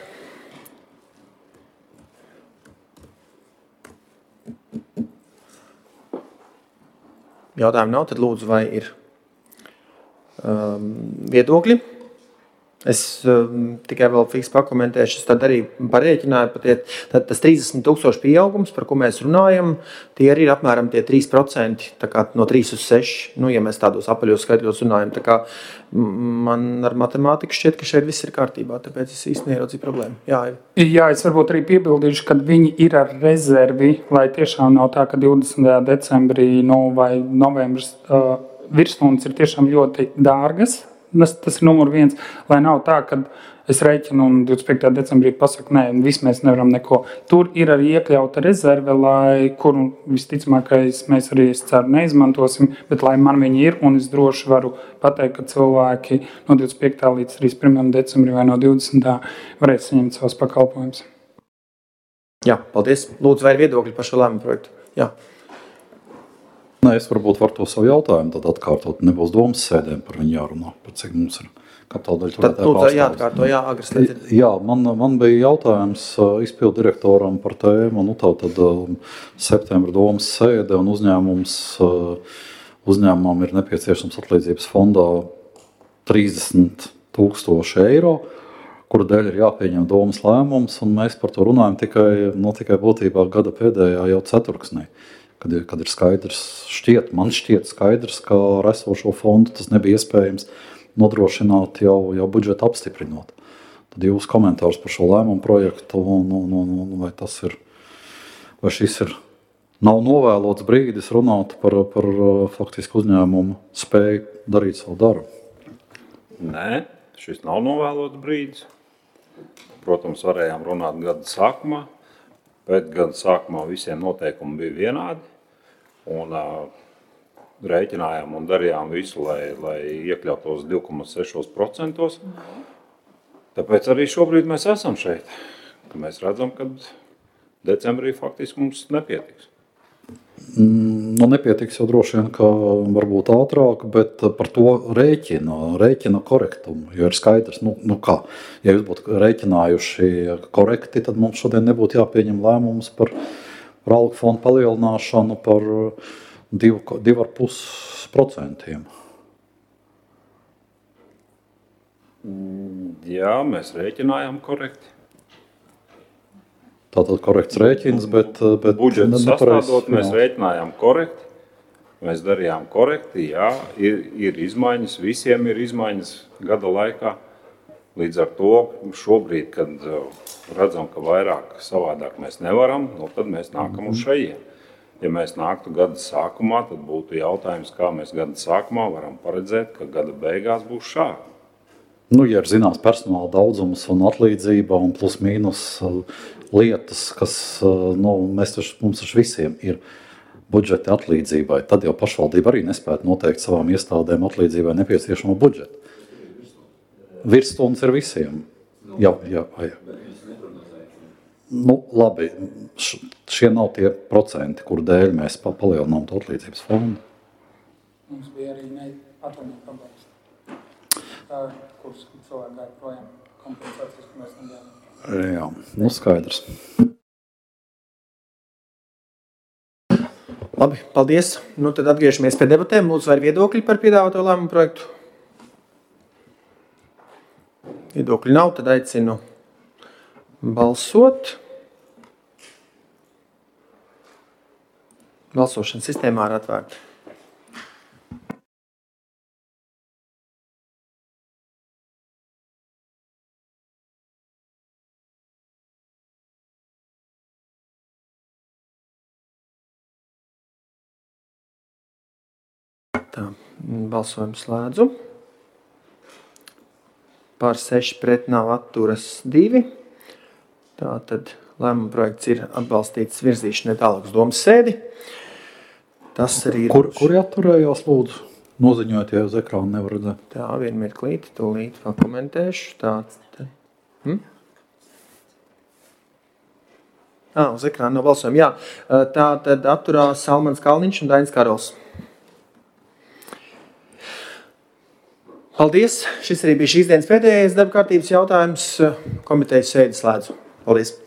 Jautājumu nav, tad lūdzu, vai ir um, viedokļi. Es um, tikai vēl fiks pakomentēšu, es tad arī parēķināju, patiet, tad tas trīsdesmit tūkstoši pieaugums, par ko mēs runājam, tie arī ir apmēram tie trīs procenti, tā kā no trīs uz seši, nu, ja mēs tādos apaļos skaitļos runājam, tā kā man ar matemātiku šķiet, ka šeit viss ir kārtībā, tāpēc es īsti neierodzīju problēmu. Jā, Jā, es varbūt arī piebildīšu, ka viņi ir ar rezervi, lai tiešām nav tā, ka divdesmitajā decembrī nu, vai novembris uh, virsstundas ir tiešām ļoti dārgas. Tas, tas ir numur viens, lai nav tā, ka es rēķinu un divdesmit piektajā decembrī pasaku, nē, viss mēs nevaram neko. Tur ir arī iekļauta rezerve, lai, kuru visticamākais mēs arī, es ceru, neizmantosim, bet lai man viņi ir, un es droši varu pateikt, ka cilvēki no divdesmit piektā līdz trīsdesmit pirmajam decembrī vai no divdesmitā varēs saņemt savus pakalpojumus. Jā, paldies. Lūdzu, vai ir viedokļi par šo lēmumu projektu? Jā. Nē, es varbūt varu to savu jautājumu tad atkārtot. Nebūs domas sēdēm par viņu jārunā, par cik mums ir kapitāla daļu turētāju pārstāvis. Tad jāatkārto, jā, agras lietas. Jā, man, man bija jautājums izpildu direktoram par tēmu, nu tā tad septembra domas sēde un uzņēmums, uzņēmumam ir nepieciešams atlīdzības fondā trīsdesmit tūkstoši eiro, kuru dēļ ir jāpieņem domas lēmums, un mēs par to runājam tikai, no tikai būtībā gada pēdējā jau ceturksnī, kad ir, kad ir skaidrs, šķiet, man šķiet skaidrs, ka ar esošo fondu tas nebija iespējams nodrošināt jau, jau budžetu apstiprinot. Tad jūs komentārus par šo lēmumu projektu, un, un, un, un vai tas ir, vai šis ir, nav novēlots brīdis runāt par, par faktiski uzņēmumu spēju darīt savu darbu? Nē, šis nav novēlots brīdis. Protams, varējām runāt gada sākumā, bet gada sākumā visiem noteikumi bija vienādi, un uh, rēķinājām un darījām visu, lai, lai iekļautos divi komats seši procenti. Tāpēc arī šobrīd mēs esam šeit, ka mēs redzam, ka decembrī faktiski mums nepietiks. Nu, nepietiks jau droši vien, ka varbūt ātrāk, bet par to rēķina, rēķina korektumu, jo ir skaidrs, nu, nu kā, ja jūs būtu rēķinājuši korekti, tad mums šodien nebūtu jāpieņem lēmums par, par algu fondu palielināšanu par divu ar pus procentiem. Jā, mēs rēķinājām korekti. Tātad korekts rēķins, bet... bet budžetu sastādot, mēs rēķinājām korekti. Mēs darījām korekti, jā, ir, ir izmaiņas, visiem ir izmaiņas gada laikā. Līdz ar to šobrīd, kad redzam, ka vairāk savādāk mēs nevaram, nu, tad mēs nākam uz šajien. Ja mēs nāktu gada sākumā, tad būtu jautājums, kā mēs gada sākumā varam paredzēt, ka gada beigās būs šādi. Nu, ja ir zināms personāla daudzums un atlīdzība un plus mīnus lietas, kas, nu, mēs taču, mums taču visiem ir budžeti atlīdzībai, tad jau pašvaldība arī nespētu noteikt savām iestādēm atlīdzībai nepieciešamo budžetu. Virsstundas ir visiem. Jā, jā, jā. Nu, labi, šie nav tie procenti, kur dēļ mēs palielinām to atlīdzības fondu. Mums bija arī neatlaidīgi problēmas. Tā, kuras cilvēki gāja projām kompensācijas, ka mēs nedēļam. Jā, nu skaidrs. Labi, paldies. Nu, tad atgriežamies pie debatēm. Lūdzu, vai ir viedokļi par piedāvāto lēmumu projektu? Viedokļi nav, tad aicinu balsot. Balsošanas sistēmā ir atvērta. Tā, balsojumu slēdzu. Pār seši pret nav atturas divi. Tā tad lēmuma projekts ir atbalstīts virzīšanai tālāk uz domas sēdi. Tas arī ir... Kur, kuri atturējās, lūdzu? Noziņojot, ja uz ekrānu nevar redzēt. Tā, vienu mirklīti, tūlīt pakomentēšu. Tā, tā. Hm? Ā, uz ekrānu nav balsojumu, jā. Tā tad atturās Salmans Kalniņš un Dainis Karols. Paldies! Šis arī bija šīs dienas pēdējais darba kārtības jautājums. Komitejas sēdi slēdzu. Paldies!